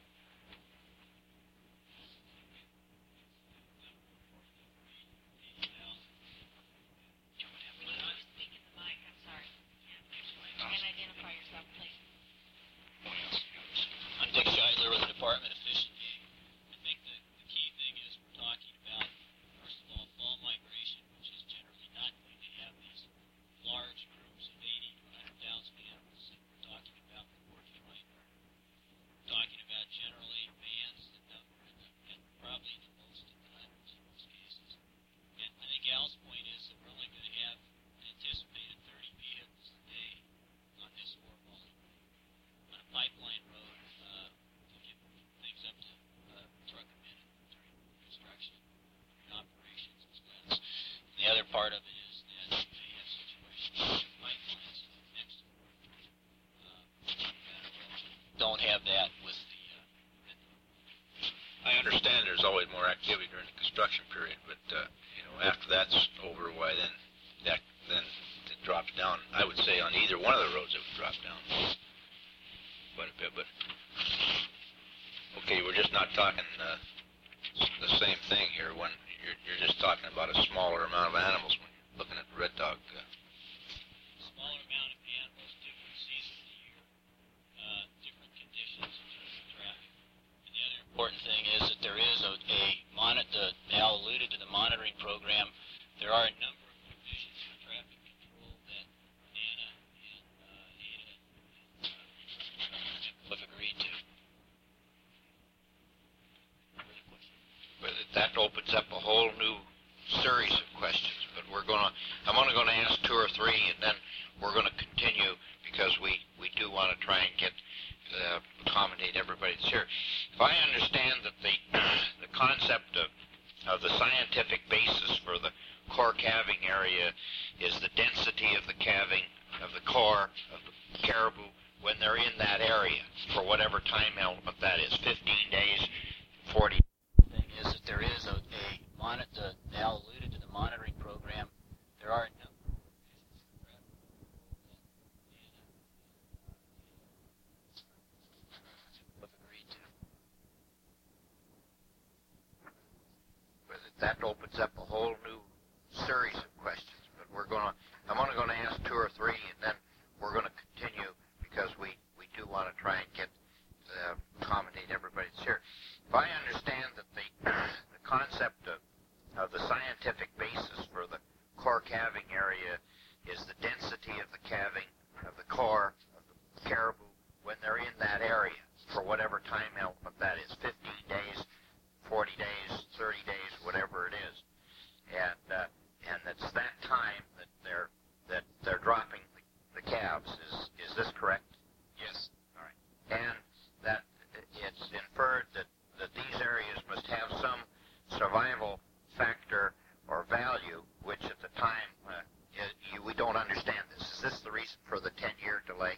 I'm Dick Scheidler with the Department of Fish and Game. I think the, the key thing is we're talking about, first of all, fall migration, which is generally not going to have these large groups of eighty to one hundred thousand animals that we're talking about the porcupine herd. We're talking about generally bands that number in the, and probably the most in the hundreds in most cases. And I think Al's point is that we're only going to have an anticipated thirty vehicles a day on this ore volume. On a pipeline road, uh, you get things up to uh, truck a minute during construction and operations as well. And the other part of it is that you may have situations where pipelines next to the road uh, don't have that with the uh, red dog. I understand there's always more activity during the construction period, but uh, you know, after that's over, why then that then it drops down. I would say on either one of the roads it would drop down quite a bit. But okay, we're just not talking uh, the same thing here. When you're, you're just talking about a smaller amount of animals when you're looking at the red dog. Uh, Smaller amount of animals, different season of the year, uh, different conditions in terms of traffic. And the other important thing is that there is a, a mon- the, Al alluded to the monitoring program. There are a number of provisions for traffic control that NANA and uh, ADA uh, have agreed to. But that opens up a whole new series of questions. But we're going to, I'm only going to ask two or three, and then we're going to continue because we, we do want to try and get uh, accommodate everybody that's here. If I understand that the the concept of of the scientific basis for the core calving area is the density of the calving of the core of the caribou when they're in that area for whatever time element that is, fifteen days, forty. The thing is that there is a, a mon- the, Al alluded to the monitoring program. There are a number of provisions for traffic control that NANA have agreed to. That opens up a whole new series of questions. But we're going to, I'm only going to ask two or three, and then we're going to continue because we, we do want to try and get uh, accommodate everybody that's here. If I understand that the the concept of, of the scientific basis for the core calving area is the density of the calving of the core of the caribou when they're in that area for whatever time element that is, fifteen days, forty days, thirty days, whatever it is, and uh, and it's that time that they're that they're dropping the, the calves. Is is this correct? Yes. All right. And that it's inferred that that these areas must have some survival factor or value, which at the time uh, you, we don't understand this. Is this the reason for the ten-year delay?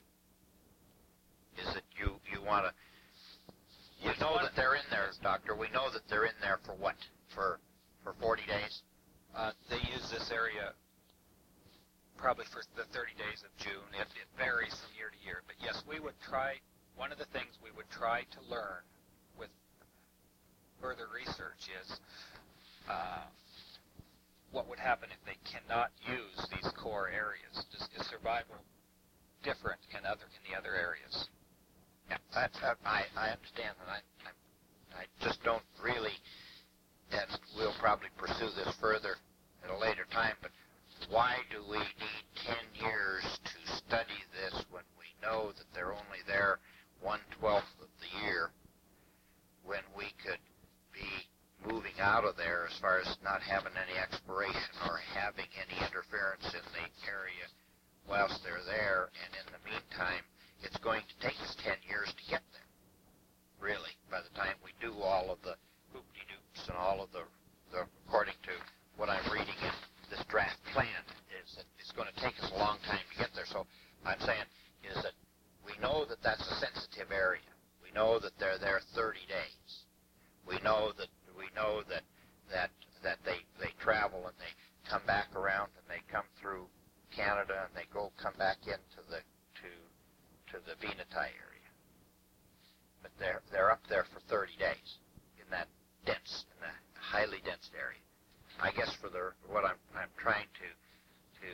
Is that you you want to You know that they're in there, Doctor. We know that they're in there for what? For for forty days? Uh, they use this area probably for the thirty days of June. It, it varies from year to year. But yes, we would try, one of the things we would try to learn with further research is uh, what would happen if they cannot use these core areas. Is, is survival different in other in the other areas? Yeah, that, that, I, I understand, and I, I, I just don't really, and we'll probably pursue this further at a later time, but why do we need ten years to study this when we know that they're only there one-twelfth of the year, when we could be moving out of there as far as not having any exploration or having any interference in the area whilst they're there, and in the meantime, it's going to take us ten years to get there, really, by the time we do all of the hoop-de-doops and all of the, the, according to what I'm reading in this draft plan, is that it's going to take us a long time to get there. So I'm saying is that we know that that's a sensitive area. We know that they're there thirty days. We know that we know that that that they, they travel and they come back around and they come through Canada and they go come back into the to to the Venati area. But they're they're up there for thirty days in that dense, in that highly dense area. I guess for the what I'm I'm trying to to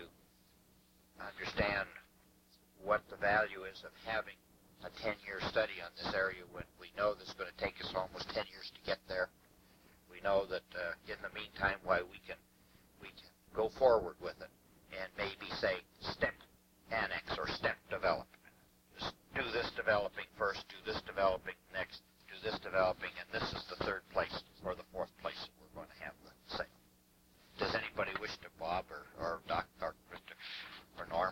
understand what the value is of having a ten-year study on this area when we know this is going to take us almost ten years to get there. We know that uh, in the meantime, why we can we can go forward with it and maybe say step annex or step development. Just do this developing first, do this developing next, do this developing, and this is the third place or the fourth place that we're going to have the sale. Does anybody wish to, Bob or or Doc or Mister or Norm?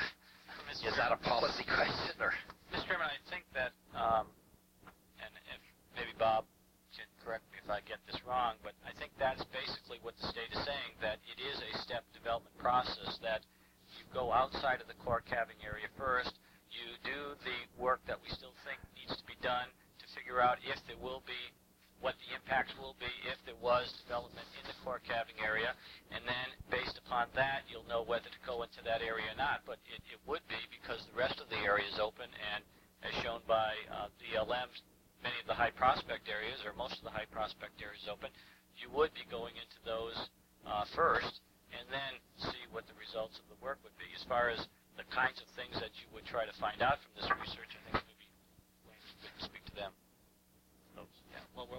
Is that a policy question or? Mister Chairman, I think that, um, and if maybe Bob can correct me if I get this wrong, but I think that's basically what the state is saying, that it is a step development process, that you go outside of the core calving area first, you do the work that we still think needs to be done to figure out if there will be, what the impacts will be if there was development in the core calving area, and then based upon that, you'll know whether to go into that area or not. But it, it would be, because the rest of the area is open, and as shown by uh, D L M's, many of the high prospect areas, or most of the high prospect areas open, you would be going into those uh, first, and then see what the results of the work would be. As far as the kinds of things that you would try to find out from this research, I think maybe Wayne could speak to them. Yeah. Well, we're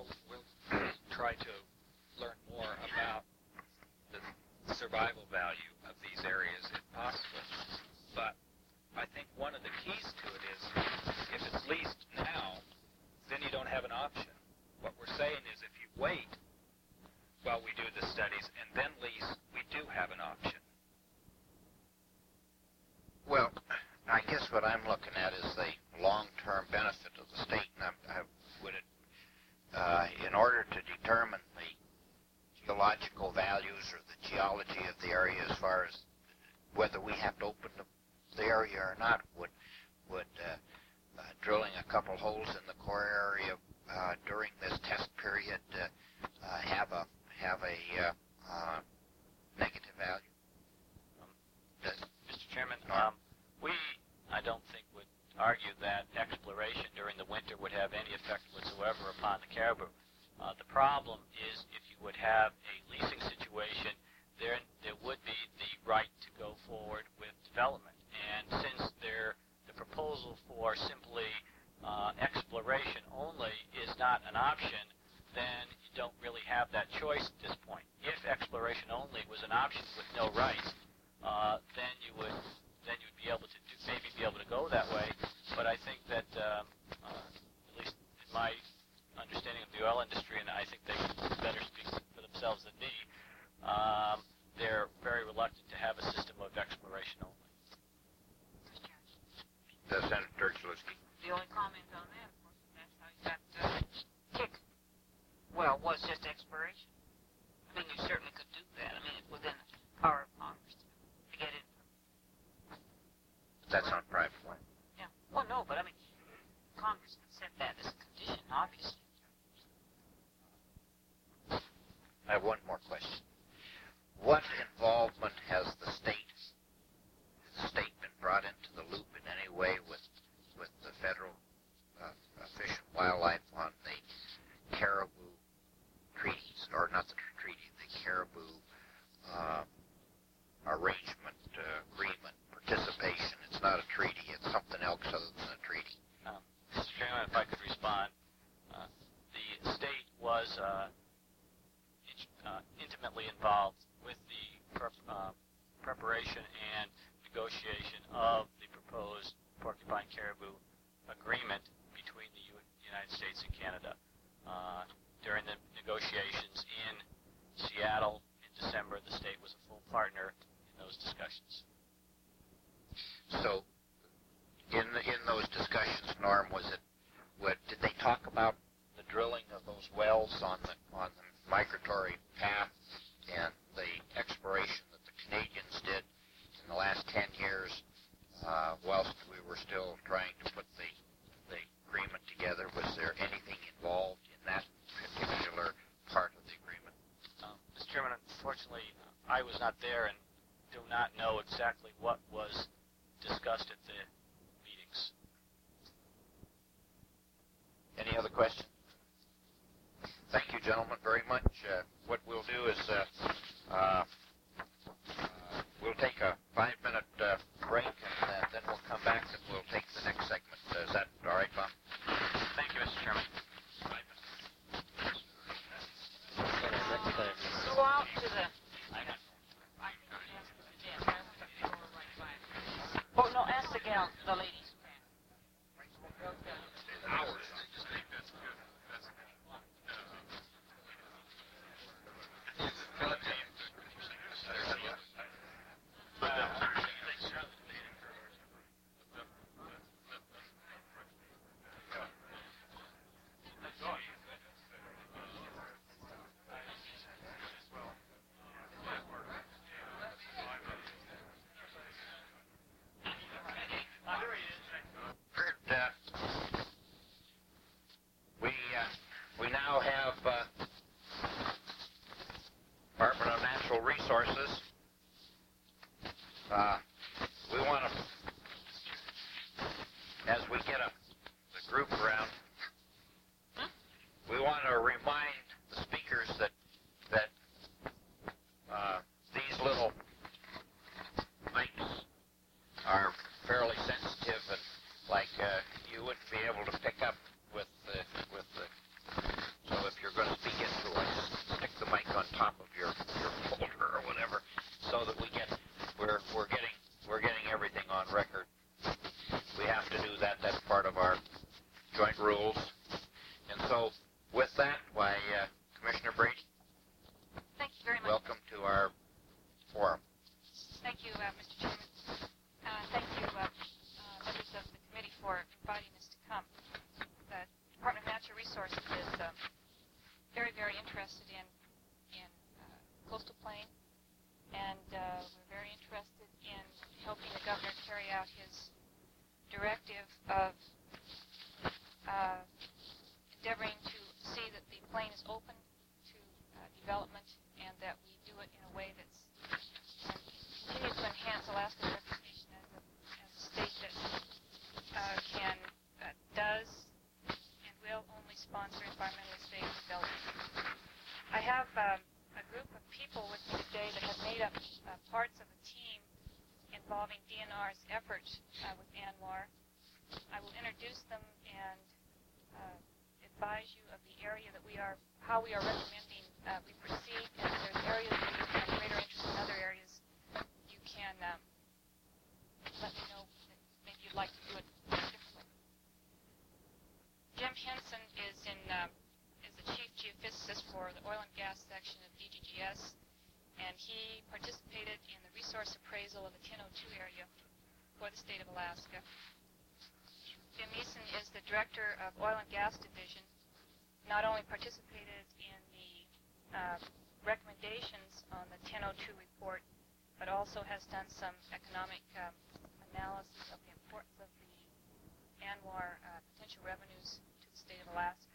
of the area as far as whether we have to open the, the area or not. Would would uh, uh, drilling a couple holes in the core area uh, during this test period uh, uh, have a have a uh, uh, negative value? Um, does, Mister Chairman, um, we I don't think would argue that exploration during the winter would have any effect whatsoever upon the caribou. Uh, the problem is if you would have a leasing situation, there there would be the right to go forward with development. And since there the proposal for simply uh, exploration only is not an option, then you don't really have that choice at this point. If exploration only was an option with no rights, uh, then you would then you'd be able to do, maybe be able to go that way. But I think that um, uh, at least in my understanding of the oil industry, and I think they better speak for themselves than me, um, they're very reluctant to have a system of exploration only. Uh, Senator Zalewski. The only comment on that, of course, that's how you got uh, kicked. Well, was just exploration. I mean, you certainly could do that. I mean, it's within the power of Congress to, to get it. That's not private land. Yeah. Well, no, but I mean, Congress can set that as a condition, obviously. I have one more question. What involvement has the state, has the state been brought into the loop in any way with with the federal uh, Fish and Wildlife on the caribou treaties, or not the treaty, the caribou uh, arrangement, uh, agreement, participation? It's not a treaty. It's something else other than a treaty. Um, Mister Chairman, if I could respond, uh, the state was uh, Uh, intimately involved with the prep, uh, preparation and negotiation of the proposed porcupine caribou agreement between the U- United States and Canada. Uh, during the negotiations in Seattle in December, the state was a full partner in those discussions. So, in the, in those discussions, Norm, was it? What did they talk about the drilling of those wells on the on the migratory path and the exploration that the Canadians did in the last ten years, uh, whilst we were still trying to put the the agreement together? Was there anything involved in that particular part of the agreement? Um, Mister Chairman, unfortunately, I was not there and do not know exactly what was discussed at the meetings. Any other questions? Thank you, gentlemen, very much. Uh, what we'll do is uh, uh, uh, we'll take a five-minute uh, break, and uh, then we'll come back and we'll take the next segment. Uh, is that all right, Bob? Thank you, Mister Chairman. Go out to the... Oh, no, ask the gal, the ladies. Hours. Resources. Uh, we want to, as we get a the group around, we want to remind the speakers that that uh, these little mics are fairly sensitive, and like uh, you wouldn't be able to pick up with the with the. So if you're going to speak into it, just stick the mic on top of your your folder or whatever, so that we get we're we're getting we're getting everything on record. We have to do that. That's part of our joint rules. And so, with that, why, uh, Commissioner Brady, thank you very much. welcome to our forum. Thank you, uh, Mister Chairman. Uh, thank you, uh, uh, members of the committee, for inviting us to come. The Department of Natural Resources is um, very, very interested in in uh, coastal plain and uh, we're very interested in helping the governor carry out his directive of uh, endeavoring to see that the plain is open to uh, development, and that we do it in a way that's uh, continues to enhance Alaska's reputation as a, as a state that uh, can, uh, does, and will only sponsor environmentally safe development. I have um, a group of people with me today that have made up uh, parts of a team involving D N R's efforts uh, with ANWR. I will introduce them and uh, advise you of the area that we are, how we are recommending uh, we proceed, and if there's areas where you have greater interest in other areas, you can um, let me know that maybe you'd like to do it differently. Jim Henson is in um, is the chief geophysicist for the oil and gas section of D G G S, and he participated in the resource appraisal of the ten oh two area for the state of Alaska. Jim Eason is the director of Oil and Gas Division, not only participated in the uh, recommendations on the ten oh two report, but also has done some economic um, analysis of the importance of the ANWR uh, potential revenues to the state of Alaska.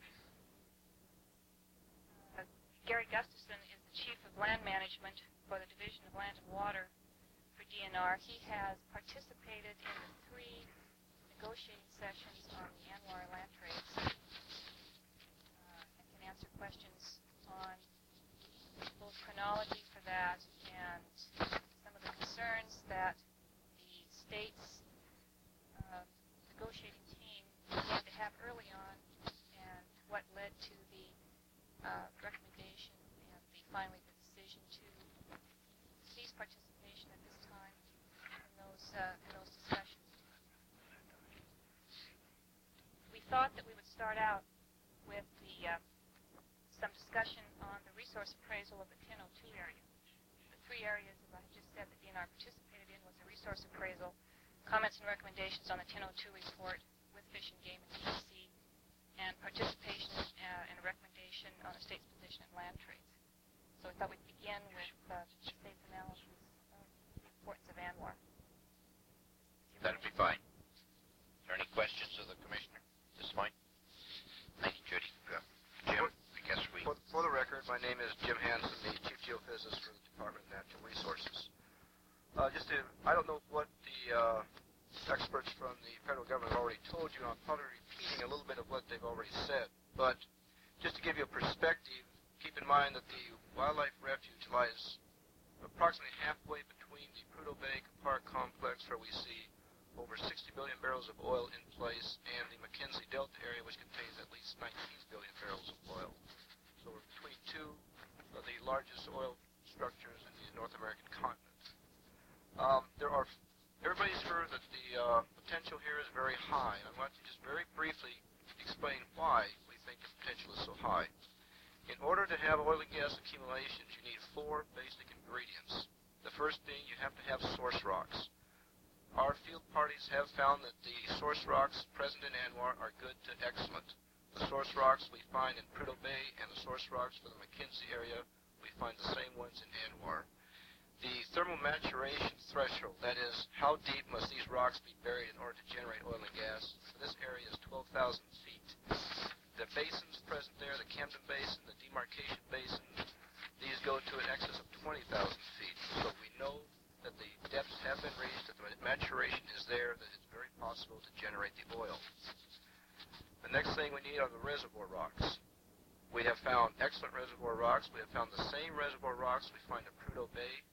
Uh, Gary Gustafson is the chief of land management for the Division of Land and Water for D N R. He has participated in the three negotiating sessions on the ANWR land trades uh, and can answer questions on both chronology for that and some of the concerns that the state's uh, negotiating team began to have early on, and what led to the uh, recommendation and the finally the decision to cease participation at this time in those uh, in those discussions. We thought that we would start out with the uh, some discussion on the resource appraisal of the ten oh two area. The three areas, as I just said, that D N R participated in was the resource appraisal, comments and recommendations on the ten oh two report with Fish and Game and D E C, and participation uh, and a recommendation on the state's position in land trades. So we thought we'd begin with uh, the state's analysis of the importance of ANWR. That'd be fine. Are there any questions of the commissioner at this point? Thank you, Judy. Uh, Jim, I guess we... For, for the record, my name is Jim Hansen, the Chief Geophysicist for the Department of Natural Resources. Uh, just to, I don't know what the uh, experts from the federal government have already told you. I'm probably repeating a little bit of what they've already said. But just to give you a perspective, keep in mind that the wildlife refuge lies approximately halfway between the Prudhoe Bay Park complex, where we see over sixty billion barrels of oil in place, and the McKenzie Delta area, which contains at least nineteen billion barrels of oil. So we're between two of the largest oil structures in the North American continent. Um, there are, everybody's heard that the uh, potential here is very high. I want to just very briefly explain why we think the potential is so high. In order to have oil and gas accumulations, you need four basic ingredients. The first being you have to have source rocks. Our field parties have found that the source rocks present in ANWR are good to excellent. The source rocks we find in Prudhoe Bay and the source rocks for the McKenzie area, we find the same ones in ANWR. The thermal maturation threshold, that is, how deep must these rocks be buried in order to generate oil and gas, for this area is twelve thousand feet. The basins present there, the Camden Basin, the Demarcation Basin, these go to an excess of twenty thousand feet. So we know that the depths have been reached, that the maturation is there, that it's very possible to generate the oil. The next thing we need are the reservoir rocks. We have found excellent reservoir rocks. We have found the same reservoir rocks we find at Prudhoe Bay.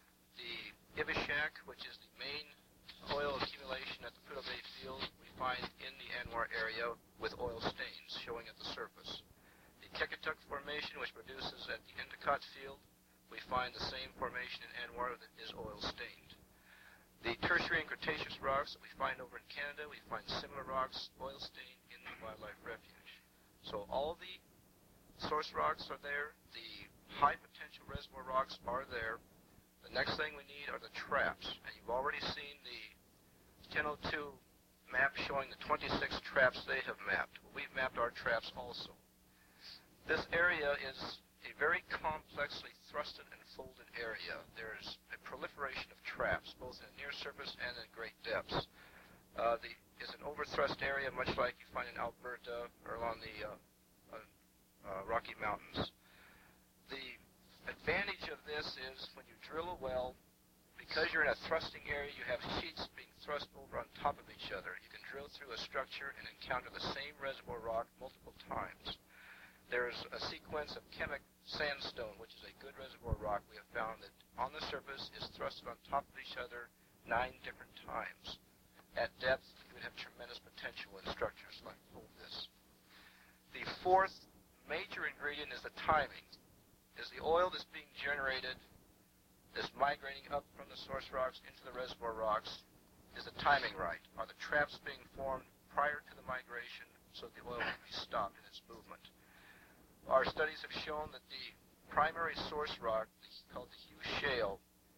The Ivishak, which is the main oil accumulation at the Prudhoe Bay field, we find in the ANWR area with oil stains showing at the surface. The Keketuk Formation, which produces at the Endicott field, we find the same formation in ANWR that is oil stained. The tertiary and Cretaceous rocks that we find over in Canada, we find similar rocks, oil stained, in the wildlife refuge. So all the source rocks are there, the high potential reservoir rocks are there. The next thing we need are the traps, and you've already seen the ten oh two map showing the twenty-six traps they have mapped. We've mapped our traps also. This area is a very complexly thrusted and folded area. There's a proliferation of traps, both in near surface and in great depths. Uh, the is an overthrust area, much like you find in Alberta or along the uh, uh, uh, Rocky Mountains. The advantage of this is when you drill a well, because you're in a thrusting area, you have sheets being thrust over on top of each other. You can drill through a structure and encounter the same reservoir rock multiple times. There's a sequence of chemic sandstone, which is a good reservoir rock. We have found that on the surface is thrusted on top of each other nine different times. At depth, you would have tremendous potential in structures like this. The fourth major ingredient is the timing. Is the oil that's being generated, that's migrating up from the source rocks into the reservoir rocks, is the timing right? Are the traps being formed prior to the migration so the oil can be stopped in its movement? Our studies have shown that the primary source rock, called the Hugh Shale,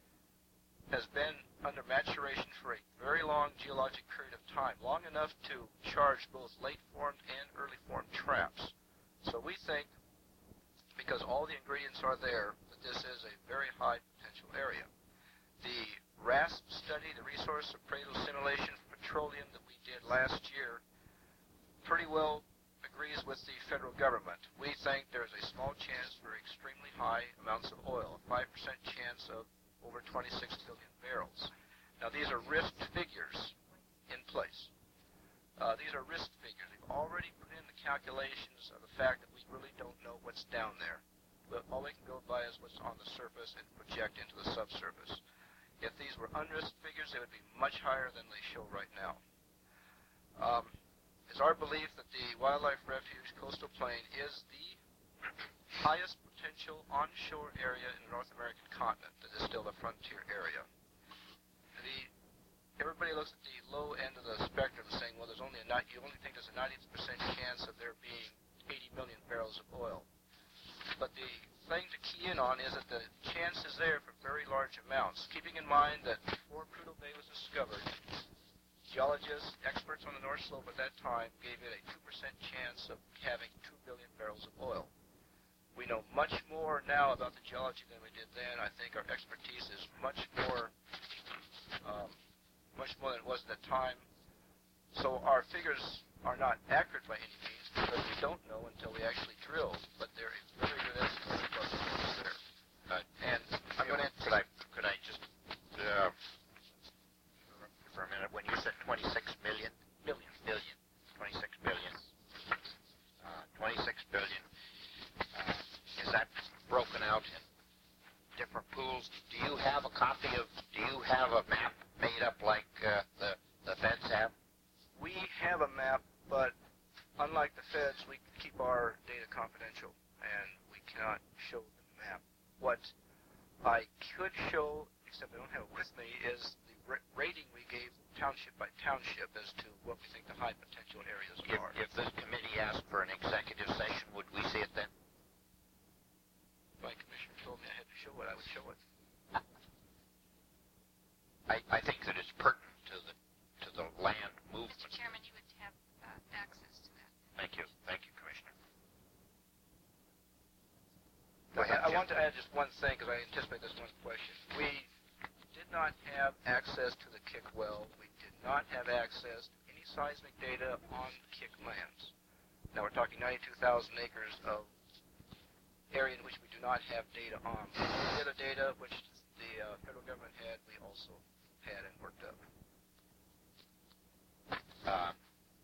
has been under maturation for a very long geologic period of time, long enough to charge both late-formed and early-formed traps. So we think, because all the ingredients are there, that this is a very high potential area. The R A S P study, the Resource Appraisal Simulation for Petroleum that we did last year, pretty well agrees with the federal government. We think there's a small chance for extremely high amounts of oil, a five percent chance of over twenty-six billion barrels. Now, these are risked figures in place. Uh, these are risk figures. We've already put in the calculations of the fact that we really don't know what's down there. But all we can go by is what's on the surface and project into the subsurface. If these were unrisked figures, they would be much higher than they show right now. Um, it's our belief that the Wildlife Refuge Coastal Plain is the highest potential onshore area in the North American continent that is still the frontier area. The, everybody looks at the low end of the spectrum saying, well, there's only a, you only think there's a ninety percent chance of there being eighty million barrels of oil. But the thing to key in on is that the chance is there for very large amounts, keeping in mind that before Prudhoe Bay was discovered, geologists, experts on the North Slope at that time gave it a two percent chance of having two billion barrels of oil. We know much more now about the geology than we did then. I think our expertise is much more, um, much more than it was at that time. So our figures are not accurate by any means because we don't know until we actually drill. But they're a very good estimate of what is there. Uh, and I'm going to could I could I just uh, for a minute when you said twenty-six million billion billion twenty-six billion uh, twenty-six billion. Uh, is that broken out in different pools? Do you have a copy of, do you have a map made up like uh, the, the feds have? We have a map, but unlike the feds, we keep our data confidential, and we cannot show the map. What I could show, except I don't have it with me, is the r- rating we gave township by township as to what we think the high potential areas If, are. if this committee asked for an executive session, would we see it then? My commissioner told me I had to show it, I would show it. I, I think that it's pertinent to the to the land movement. Mister Chairman, you would have uh, access to that. Thank you. Thank you, Commissioner. Go ahead, I, I want to add just one thing because I anticipate this one question. We did not have access to the Kick well. We did not have access to any seismic data on Kick lands. Now we're talking ninety-two thousand acres of area in which we do not have data on. The other data which the uh, federal government had, we also had and worked up. Uh,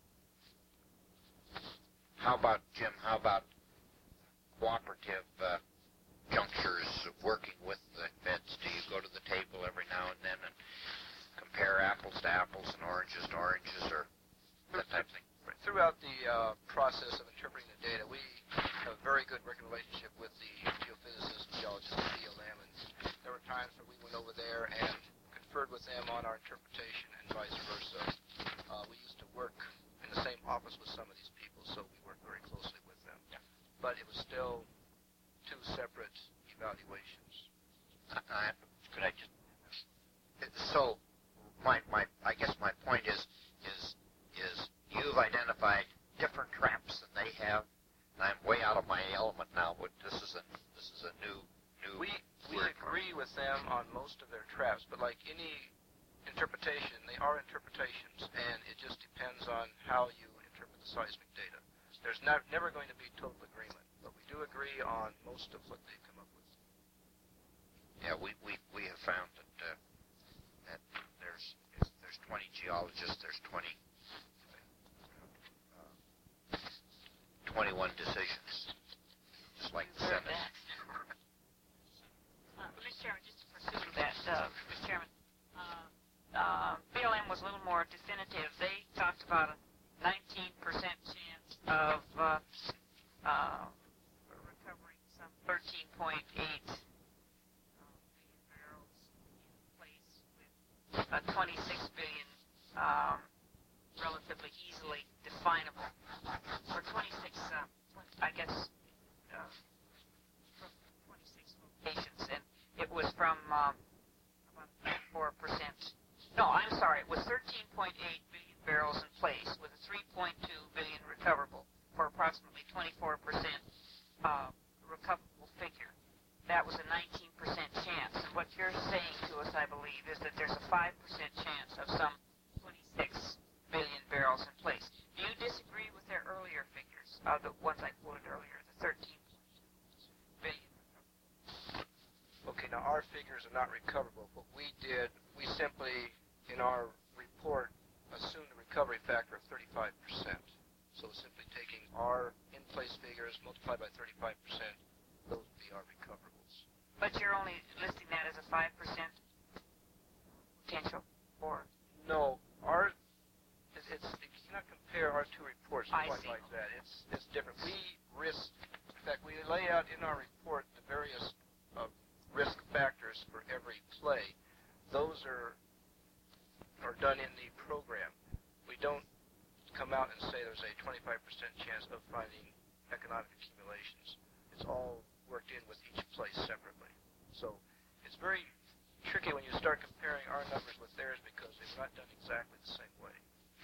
how about, Jim, how about cooperative uh, junctures of working with the feds? Do you go to the table every now and then and compare apples to apples and oranges to oranges or that type of thing? Throughout the uh, process of interpreting the data, we have a very good working relationship with the geophysicists and geologists at B L M, and there were times where we went over there and conferred with them on our interpretation and vice versa. Uh, we used to work in the same office with some of these people, so we worked very closely with them. Yeah. But it was still two separate evaluations. Uh, could I just? So, my my I guess my point is is is you've identified different traps than they have, and I'm way out of my element now. But this is a this is with them on most of their traps, but like any interpretation, they are interpretations, and it just depends on how you interpret the seismic data. There's not, never going to be total agreement, but we do agree on most of what they've come up with. Yeah, we, we, we have found that uh, that there's if there's twenty geologists, there's twenty, uh, twenty-one decisions, just like the Senate. Uh, Mister Chairman, just to pursue that, uh, Mister Chairman, uh, uh, B L M was a little more definitive. They talked about a nineteen percent chance of uh, uh, recovering some thirteen point eight billion barrels in place with uh, twenty-six billion um, relatively easily definable, or twenty-six, uh, I guess, uh, from twenty-six locations, and it was from um, about four percent. No, I'm sorry, it was thirteen point eight billion barrels in place with a three point two billion recoverable for approximately twenty-four percent uh, recoverable figure. That was a nineteen percent chance. And what you're saying to us, I believe, is that there's a five percent chance of some twenty-six billion barrels in place. Do you disagree with their earlier figures, uh, the ones I quoted earlier, the thirteen point two billion? Okay, now our figures are not recoverable. What we did, we simply, in our report, assumed a recovery factor of thirty-five percent. So simply taking our in-place figures multiplied by thirty-five percent, those would be our recoverables. But you're only listing that as a five percent potential, or? No, our, it's, it's, you cannot compare our two reports I quite see. like that. It's, it's different. We risk, in fact, we lay out in our report the various uh, risk factors for every play. Those are are done in the program. We don't come out and say there's a twenty-five percent chance of finding economic accumulations. It's all worked in with each place separately. So it's very tricky when you start comparing our numbers with theirs because they're not done exactly the same way.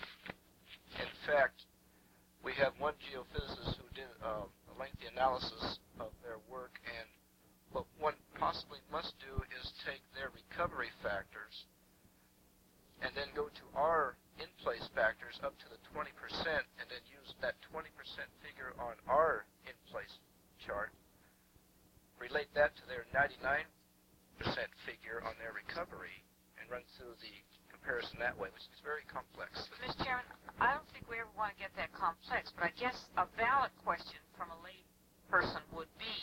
In fact, we have one geophysicist who did uh, a lengthy analysis of their work, and what one possibly must do is take their recovery factors and then go to our in-place factors up to the twenty percent and then use that twenty percent figure on our in-place chart, relate that to their ninety-nine percent figure on their recovery, and run through the comparison that way, which is very complex. But, Mister Chairman, I don't think we ever want to get that complex, but I guess a valid question from a lay person would be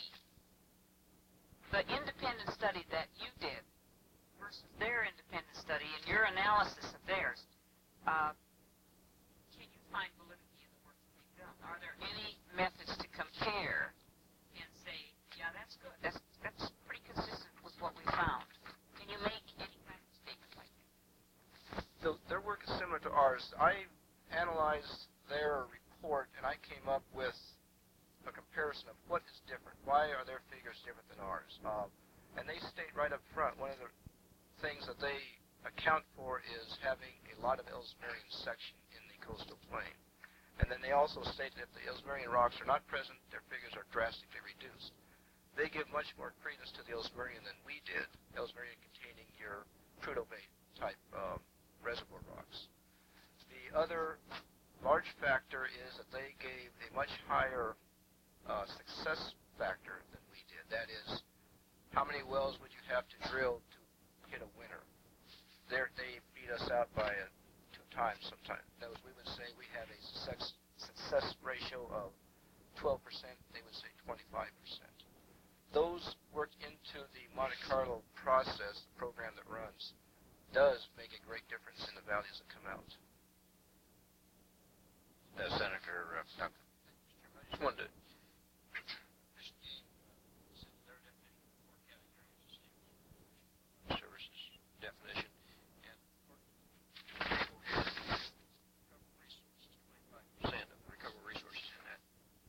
the independent study that you did versus their independent study and your analysis of theirs. Uh, can you find validity in the work that they've done? Are there any methods to compare and say, yeah, that's good, that's, that's pretty consistent with what we found? Can you make any kind of statement like that? So their work is similar to ours. I analyzed their report, and I came up with a comparison of what is different. Why are their figures different than ours? Um, and they state right up front, one of the things that they account for is having a lot of Ellsmerian section in the coastal plain. And then they also state that if the Ellsmerian rocks are not present, their figures are drastically reduced. They give much more credence to the Ellsmerian than we did, Ellsmerian containing your Prudhoe Bay type um, reservoir rocks. The other large factor is that they gave a much higher uh, success factor than we did. That is, how many wells would you have to drill to hit a winner? They're, they beat us out by uh, two times sometimes. That was, we would say we have a success, success ratio of twelve percent. They would say twenty-five percent. Those worked into the Monte Carlo process, the program that runs, does make a great difference in the values that come out. Uh, Senator uh, Duncan. I just wanted to services definition and twenty-five percent of recoverable resources in that.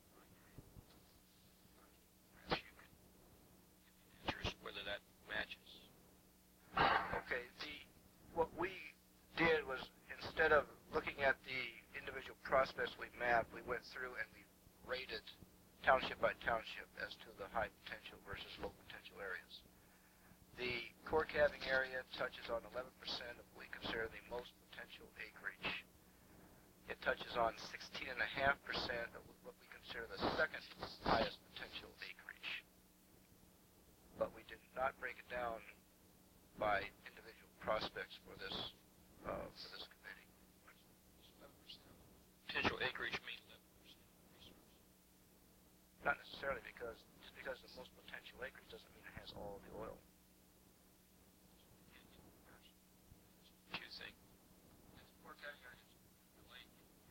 Perhaps you can give me an answer as to whether that matches. Okay, the what we did was instead of looking at the individual prospects we mapped, we went through and we rated township by township as to the high potential versus low potential areas. The core calving area touches on eleven percent of what we consider the most potential acreage. It touches on sixteen point five percent of what we consider the second highest potential acreage. But we did not break it down by individual prospects for this uh, for this committee. Potential acreage mean eleven percent resource? Not necessarily, because just because the most potential acreage doesn't mean it has all the oil. Do you think? Core calving area is delayed.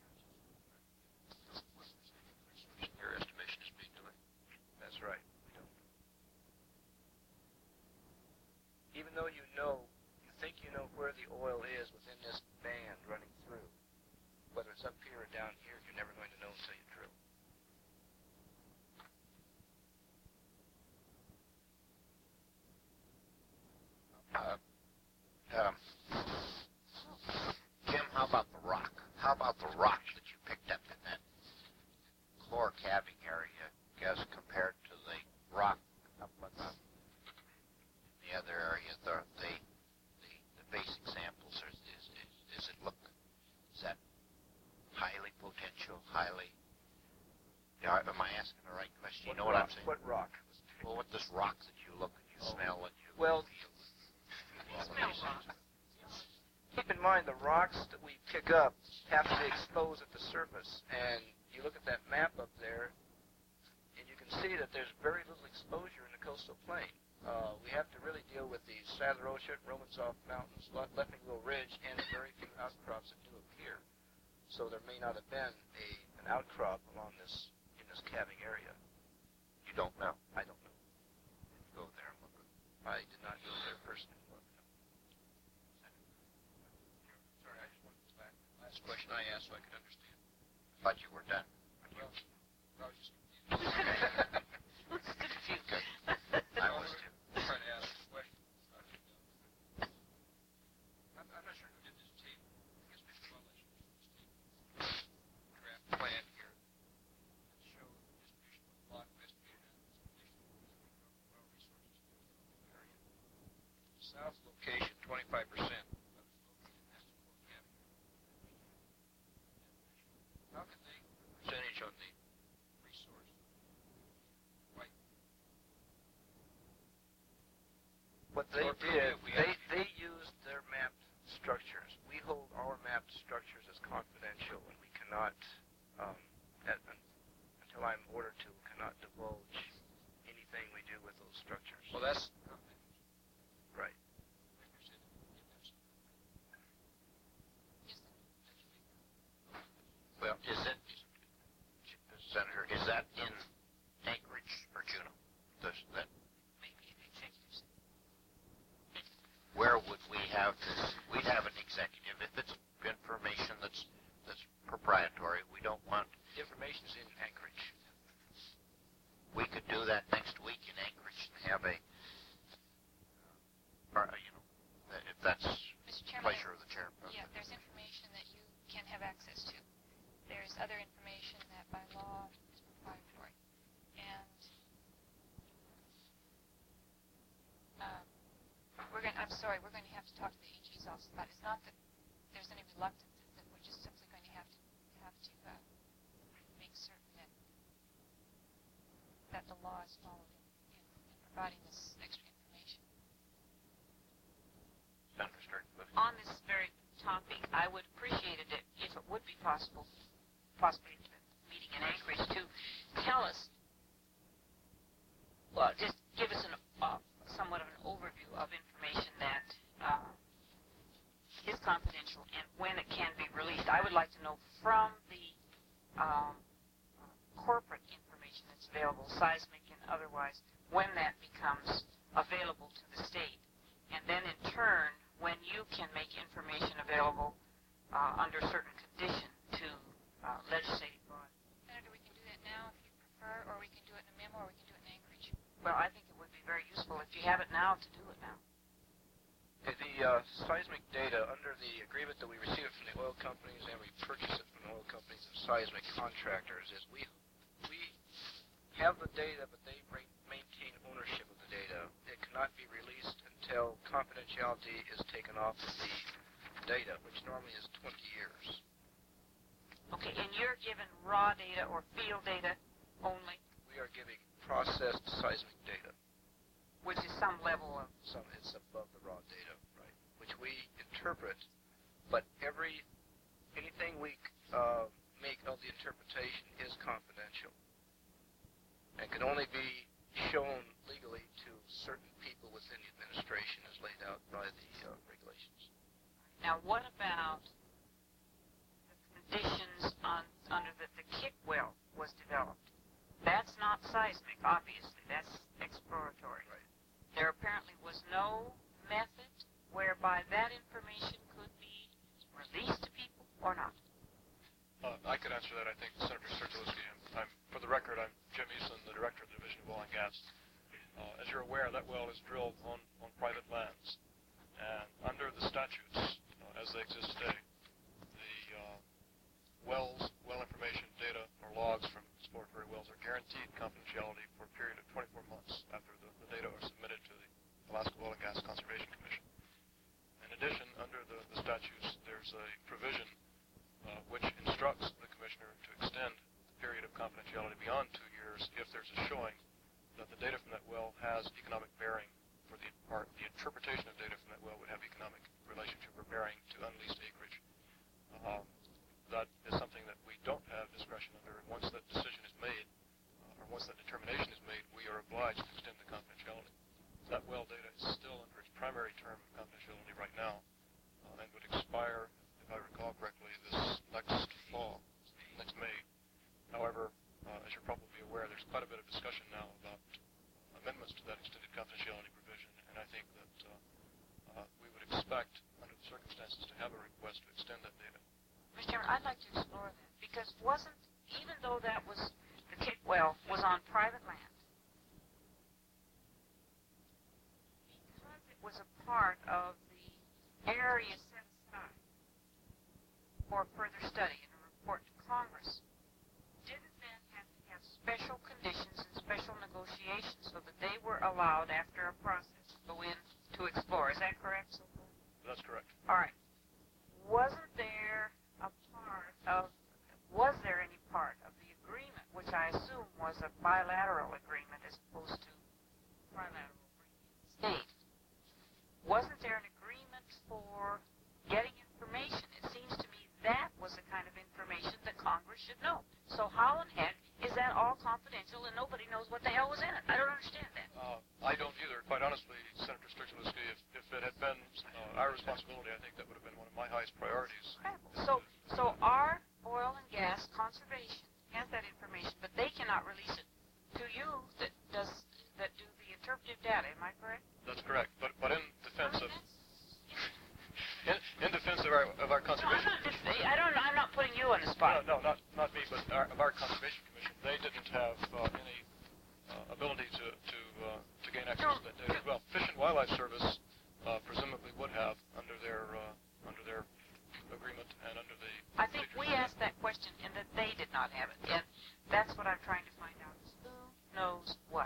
What percentage of the resource in your estimation is being delayed? That's right. We don't. Even though you know, you think you know where the oil is within this band running through, whether it's up here or down here, you're never going to know until you drill. Uh, um, Jim, how about the rock? How about the rock that you picked up in that core calving area, as compared to the rock up in the, the other area, the the, the, the basic samples? Is, is, is, is it look? Is that highly potential? Highly? Yeah, am I asking the right question? You What know what rock? I'm saying? What rock? Well, what this rock that you look and you Oh. smell and you Well, feel. Smell rock. keep in mind the rocks that we pick up have to be exposed at the surface, and you look at that map up there, and you can see that there's very little exposure in the coastal plain. Uh, we have to really deal with the Sadler Ocean, Romanzoff Mountains, Le- Leffingwell Ridge, and the very few outcrops that do appear. So there may not have been a an outcrop along this in this calving area. You don't know. I don't know. Go there and look. I did not go there personally. Sorry, I just wanted to go back to the last question I asked so I could understand. Thought you were done. Well, I was just confused. Good. I was too. I'm trying to ask a question. I'm, I'm not sure who did this table. I guess Mister Wildlife should do this table. Draft plan here that show the distribution of block of estimated oil resources in the area. South location, twenty-five percent. How can they percentage on the resource? Why? What they North did, Korea, we they, have- they used their mapped structures. We hold our mapped structures as confidential, and we cannot, um, at, until I'm ordered to, cannot divulge anything we do with those structures. Well, that's Right. Well, is it, Senator, is that in Anchorage or Juneau? Does that, where would we have this? We'd have an executive. If it's information that's that's proprietary, we don't want. Information's in Anchorage. We could do that next week in Anchorage and have a, or, you know, if that's Mister Chairman, pleasure of the chair. yeah, there's information that you can have access to. There's other information that by law is proprietary. And um, we're going. I'm sorry, we're going to have to talk to the A G's office about it. It's not that there's any reluctance. It's that we're just simply going to have to have to uh, make certain that that the law is followed in, in, in providing this extra information. Senator Stern. On this very topic, I would appreciate it if it would be possible, possibly at the meeting in Anchorage, to tell us, well, just give us an, uh, somewhat of an overview of information that uh, is confidential and when it can be released. I would like to know from the um, corporate information that's available, seismic and otherwise, when that becomes available to the state. And then in turn, when you can make information available uh, under certain condition to uh, legislative body. Senator, we can do that now if you prefer, or we can do it in a memo, or we can do it in Anchorage. Well, I think it would be very useful if you have it now to do it now. The, the uh, seismic data under the agreement that we receive it from the oil companies and we purchase it from the oil companies and seismic contractors is we we have the data, but they maintain ownership of the data. It cannot be released until confidentiality is taken off of the data, which normally is twenty years. Okay, and you're given raw data or field data only? We are giving processed seismic data. Which is some level of... Some, it's above the raw data, right, which we interpret, but every, anything we uh, make of the interpretation is confidential and can only be shown legally to certain people within the administration as laid out by the uh, regulations. Now, what about the conditions on, under that the kick well was developed? That's not seismic, obviously. That's exploratory. Right. There apparently was no method whereby that information could be released to people or not. Uh, I could answer that, I think, Senator Sterczewski. I'm, for the record, I'm Jim Eason, the Director of the Division of Oil and Gas. Uh, as you're aware, that well is drilled on, on private lands. And under the statutes, uh, as they exist today, the uh, wells, well information data, or logs from exploratory wells are guaranteed confidentiality for a period of twenty-four months after the, the data are submitted to the Alaska Oil and Gas Conservation Commission. In addition, under the, the statutes, there's a provision uh, which instructs the Commissioner to extend the period of confidentiality beyond two years if there's a showing that the data from that well has economic bearing for the, or the interpretation of data from that well would have economic relationship or bearing to unleased acreage. Um, that is something that we don't have discretion under, and once that decision is made, uh, or once that determination is made, we are obliged to extend the confidentiality. That well data is still under its primary term of confidentiality right now, uh, and would expire, if I recall correctly, this next fall, next May. However, uh, as you're probably aware, there's quite a bit of discussion now about amendments to that extended confidentiality provision, and I think that uh, uh, we would expect, under the circumstances, to have a request to extend that data. Mister Chairman, I'd like to explore that, because wasn't, even though that was, the kick well was on private land, because it was a part of the area set aside for further study and a report to Congress, didn't that have to have special conditions and special negotiations so that they were allowed, after a process, to go in to explore? Is that correct? So far? That's correct. All right. Wasn't there a part of, was there any part of the agreement, which I assume was a bilateral agreement as opposed to trilateral agreement state, wasn't there an agreement for getting information? It seems to me that was the kind of information that Congress should know. So how in heck is that all confidential and nobody knows what the hell was in it? I don't understand that. Uh, I don't either. Quite honestly, Senator Sterczewski, if, if it had been uh, our responsibility, I think that would have been one of my highest priorities. So, so our oil and gas conservation has that information, but they cannot release it to you that does that do the interpretive data. Am I correct? That's correct. But but in defense of in, in defense of our of our conservation. No, I'm not. Def- I don't. I'm not putting you on the spot. No, no, not not me, but our, of our conservation commission. They didn't have uh, any uh, ability to to uh, to gain access no. to that data. Well, Fish and Wildlife Service uh, presumably would have under their uh, under their agreement and under the. I think we asked that question and that they did not have it, and that's what I'm trying to find out: is who knows what.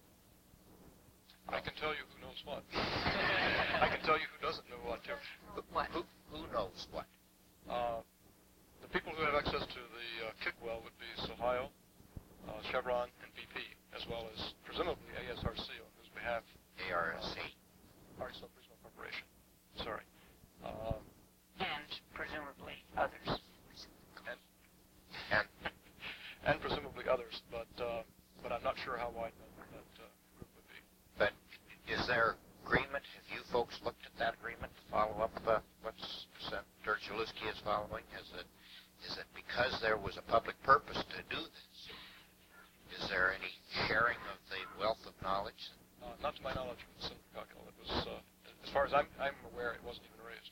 I can tell you who knows what. I can tell you who doesn't know what, too. What? Who, who knows what? Uh, the people who have access to the uh, kick well would be Sohio, uh, Chevron, and B P, as well as presumably A S R C, on whose behalf. A R S C. Uh, Arkansas Regional Corporation. Sorry. Uh, and presumably others. And and, and presumably others, but uh, but I'm not sure how wide that, that uh, group would be. But is there agreement? Have you folks looked at that agreement to follow up uh, what Senator Sterczewski is following? Is it is it because there was a public purpose to do this? Is there any sharing of the wealth of knowledge? Uh, not to my knowledge, Senator Cockle. It was, uh, as far as I'm, I'm aware, it wasn't even raised.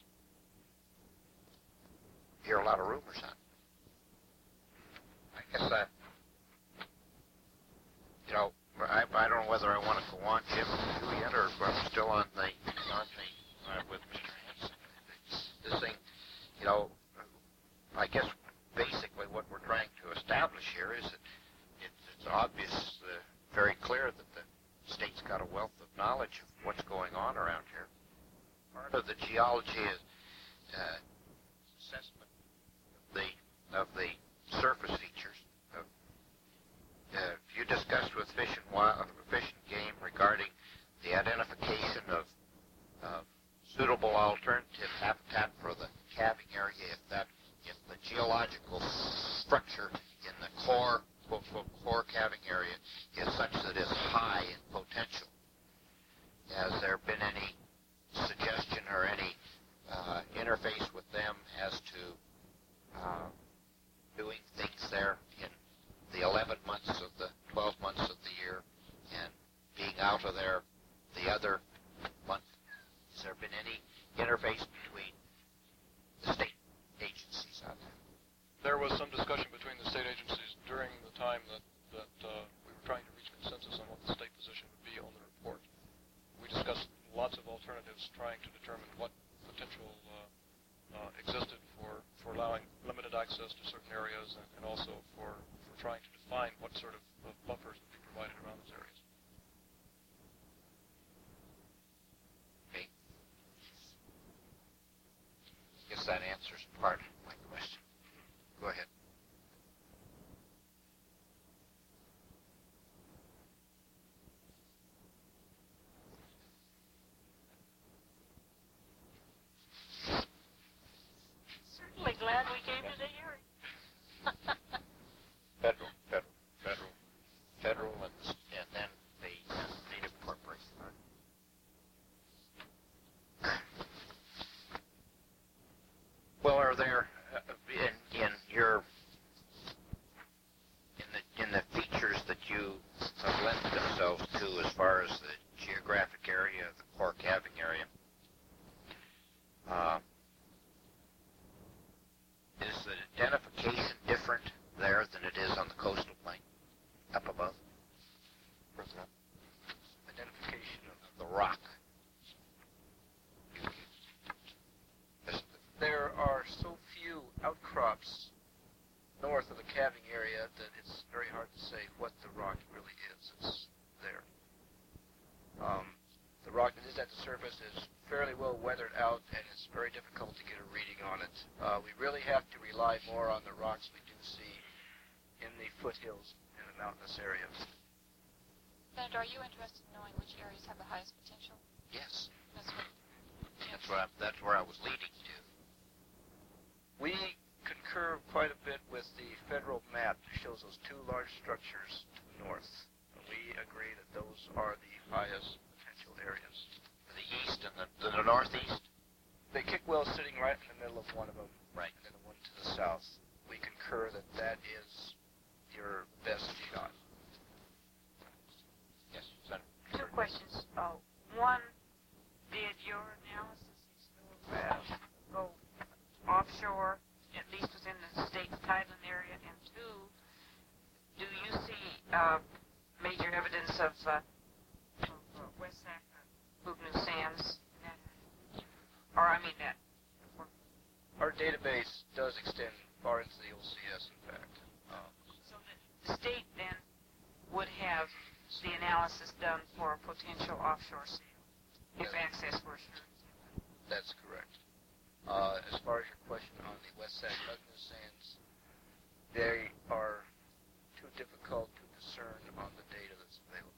You hear a lot of rumors, huh? I guess that, you know, I, I don't know whether I want to go on, Jim, you yet, or if I'm still on the, on the, uh, with Mister Hanson. This thing, you know, I guess basically what we're trying to establish here is that it's, it's obvious, uh, very clear that the state's got a wealth of knowledge of geology is uh, assessment of the of the surface features. Of, uh, you discussed with Fish and Wild, Fish and Game regarding the identification of uh, suitable alternative habitat for the calving area if that if the geological structure in the core quote, quote, core calving area is such that it's high in potential. Has there been any suggestion or any uh, interface with them as to uh, doing things there in the eleven months of the twelve months of the year and being out of there the other month? Has there been any interface between the state agencies out there? There was some discussion between the state agencies during the time that, that uh, we were trying to reach consensus on what the state position would be on the report. We discussed lots of alternatives trying to determine what potential uh, uh, existed for, for allowing limited access to certain areas and, and also for, for trying to define what sort of, of buffers would be provided around those areas. Okay. Guess that answers part of my question. Go ahead. Certainly glad we came to the hearing. Federal, federal, federal, federal, and, and then the native corporation. Well, are there uh, in in your in the in the features that you have lent themselves to as far as the geographic area, the core calving area? Uh, is the identification different there than it is on the coastal plain, up above? Further up. Identification of the rock. There are so few outcrops north of the calving area that it's very hard to say what the rock really is. It's there. Um, the rock that is at the surface is fairly well weathered out, and it's very difficult to get a reading on it. Uh, we really have to rely more on the rocks we do see in the foothills in the mountainous areas. Senator, are you interested in knowing which areas have the highest potential? Yes. That's what. That's where I, that's where I was leading to. We concur quite a bit with the federal map that shows those two large structures to the north. We agree that those are the highest potential areas. The east and the, the northeast? The Kickwell sitting right in the middle of one of them. Right. And then the one to the south. We concur that that is your best shot. Yes, Senator. Two questions. Uh, one, did your analysis uh, go offshore, at least within the state's tideland area? And two, do you see uh, major evidence of, uh, of uh, West Sac, uh, Bugnu sands? Or, I mean, that. Our database does extend far into the O C S, in fact. Um, so the, the state then would have the analysis done for a potential offshore sale, if Yes. access were assured. That's correct. Uh, as far as your question on the West Sac Bugnu sands, they are too difficult to discern on the data that's available.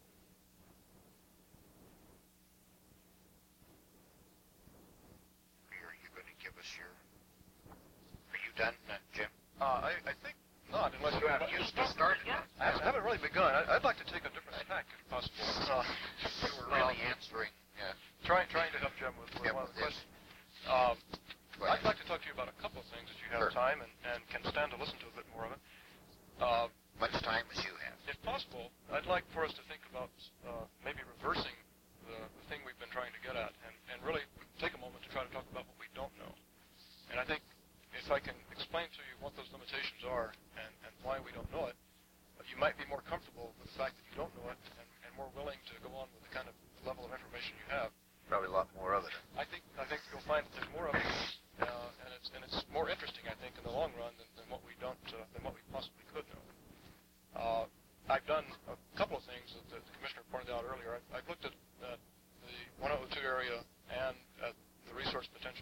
Are you going to give us your... Are you done, uh, Jim? Uh, I, I think not, unless You haven't used to start. I haven't, I haven't really begun. I, I'd like to take a different tack, if possible. Uh, You were really answering... Uh, trying, trying to help Jim with, with Yeah, one of the with this. questions. Um, go ahead. I'd like to talk to you about a couple of things if you have Sure. time and, and can stand to listen to a bit more of it. Uh, Much time as you have. if possible, I'd like for us to think about uh, maybe reversing the, the thing we've been trying to get at and, and really take a moment to try to talk about what we don't know. And I think if I can explain to you what those limitations are and, and why we don't know it, uh, you might be more comfortable with the fact that you don't know it and, and more willing to go on with the kind of level of information you have. Probably a lot more of it. I think I think you'll find that there's more of it, uh, and it's and it's more interesting, I think, in the long run than, than what we don't uh, than what we possibly could know. Uh, I've done a couple of things that the, the commissioner pointed out earlier. I've, I've looked at uh, the one oh two area and at the resource potential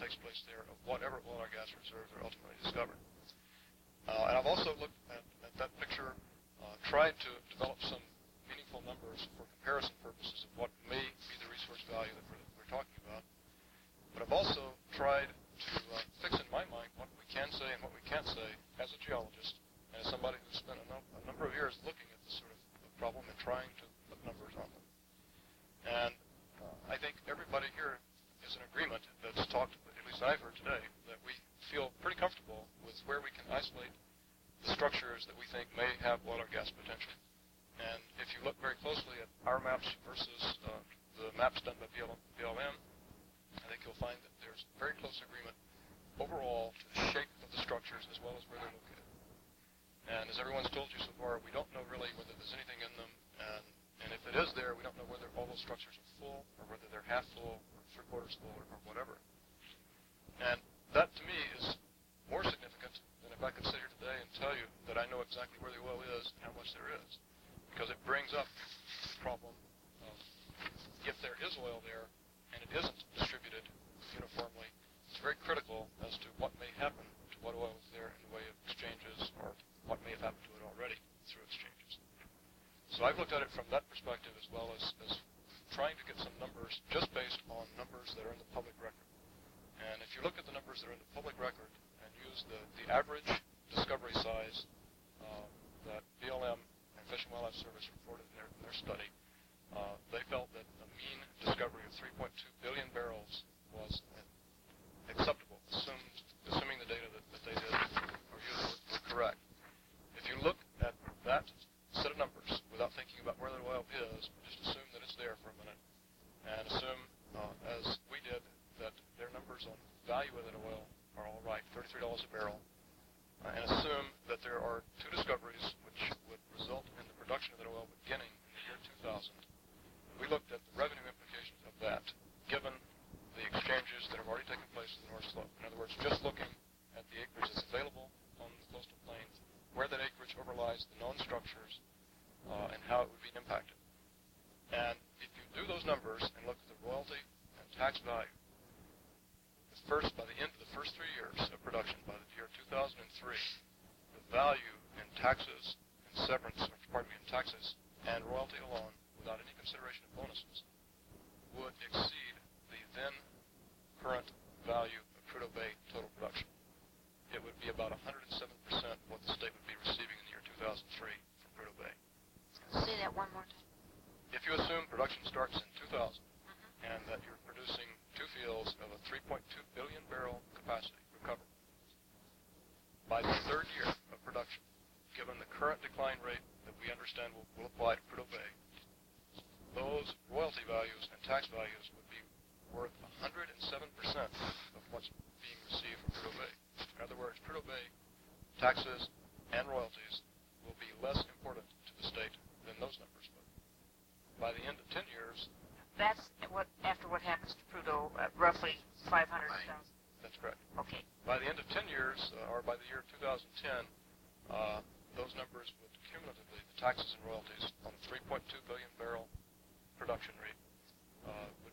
takes place there of whatever oil or gas reserves are ultimately discovered. Uh, and I've also looked at, at that picture, uh, tried to develop some meaningful numbers for comparison purposes of what may be the resource value that we're, we're talking about. But I've also tried to uh, fix in my mind what we can say and what we can't say as a geologist and as somebody who's spent a, no- a number of years looking at this sort of problem and trying to put numbers on them. And uh, I think everybody here is in agreement that's talked, at least I've heard today, that we feel pretty comfortable with where we can isolate the structures that we think may have oil or gas potential. And if you look very closely at our maps versus uh, the maps done by B L M, I think you'll find that there's very close agreement overall to the shape of the structures as well as where they're located. And as everyone's told you so far, we don't know really whether there's anything in them, and, and if it is there, we don't know whether all those structures are full or whether they're half full or three-quarters full or, or whatever. And that, to me, is more significant than if I could sit here today and tell you that I know exactly where the oil is and how much there is, because it brings up the problem of if there is oil there and it isn't distributed uniformly, it's very critical as to what may happen to what oil is there in the way of exchanges or what may have happened to it already through exchanges. So I've looked at it from that perspective as well as, as trying to get some numbers just based on numbers that are in the public record. And if you look at the numbers that are in the public record and use the, the average discovery size uh, that B L M and Fish and Wildlife Service reported in their, in their study, uh, they felt that a mean discovery of three point two billion barrels was acceptable, assumed, assuming the data that, that they did or used were correct. If you look at that set of numbers without thinking about where the oil is, just assume that it's there for a minute, and assume, uh, as we did, that their numbers on value of that oil are all right, thirty-three dollars a barrel, uh, and assume that there are two discoveries which would result in the production of that oil beginning in the year two thousand. We looked at the revenue implications of that, given the exchanges that have already taken place in the North Slope. In other words, just looking at the acreage that's available on the coastal plains, where that acreage overlies the known structures, uh, and how it would be impacted. And if you do those numbers and look at the royalty and tax value, the first, by the end of the first three years of production, by the year two thousand three, the value in taxes and severance, or pardon me, in taxes and royalty alone, without any consideration of bonuses, would exceed the then current value of Prudhoe Bay total production. It would be about one hundred seven percent of what the state would be receiving in the year two thousand three from Prudhoe Bay. Say that one more time. If you assume production starts in two thousand Mm-hmm. and that you're producing two fields of a three point two billion barrel capacity recovered, by the third year of production, given the current decline rate that we understand will, will apply to Prudhoe Bay, those royalty values and tax values would be worth one hundred seven percent of what's being received from Prudhoe Bay. In other words, Prudhoe Bay taxes and royalties will be less important to the state than those numbers would. By the end of ten years... That's what after what happens to Prudhoe, uh, roughly five hundred thousand. That's correct. Okay. By the end of ten years, uh, or by the year two thousand ten, uh, those numbers would cumulatively, the taxes and royalties on a three point two billion barrel production rate, uh, would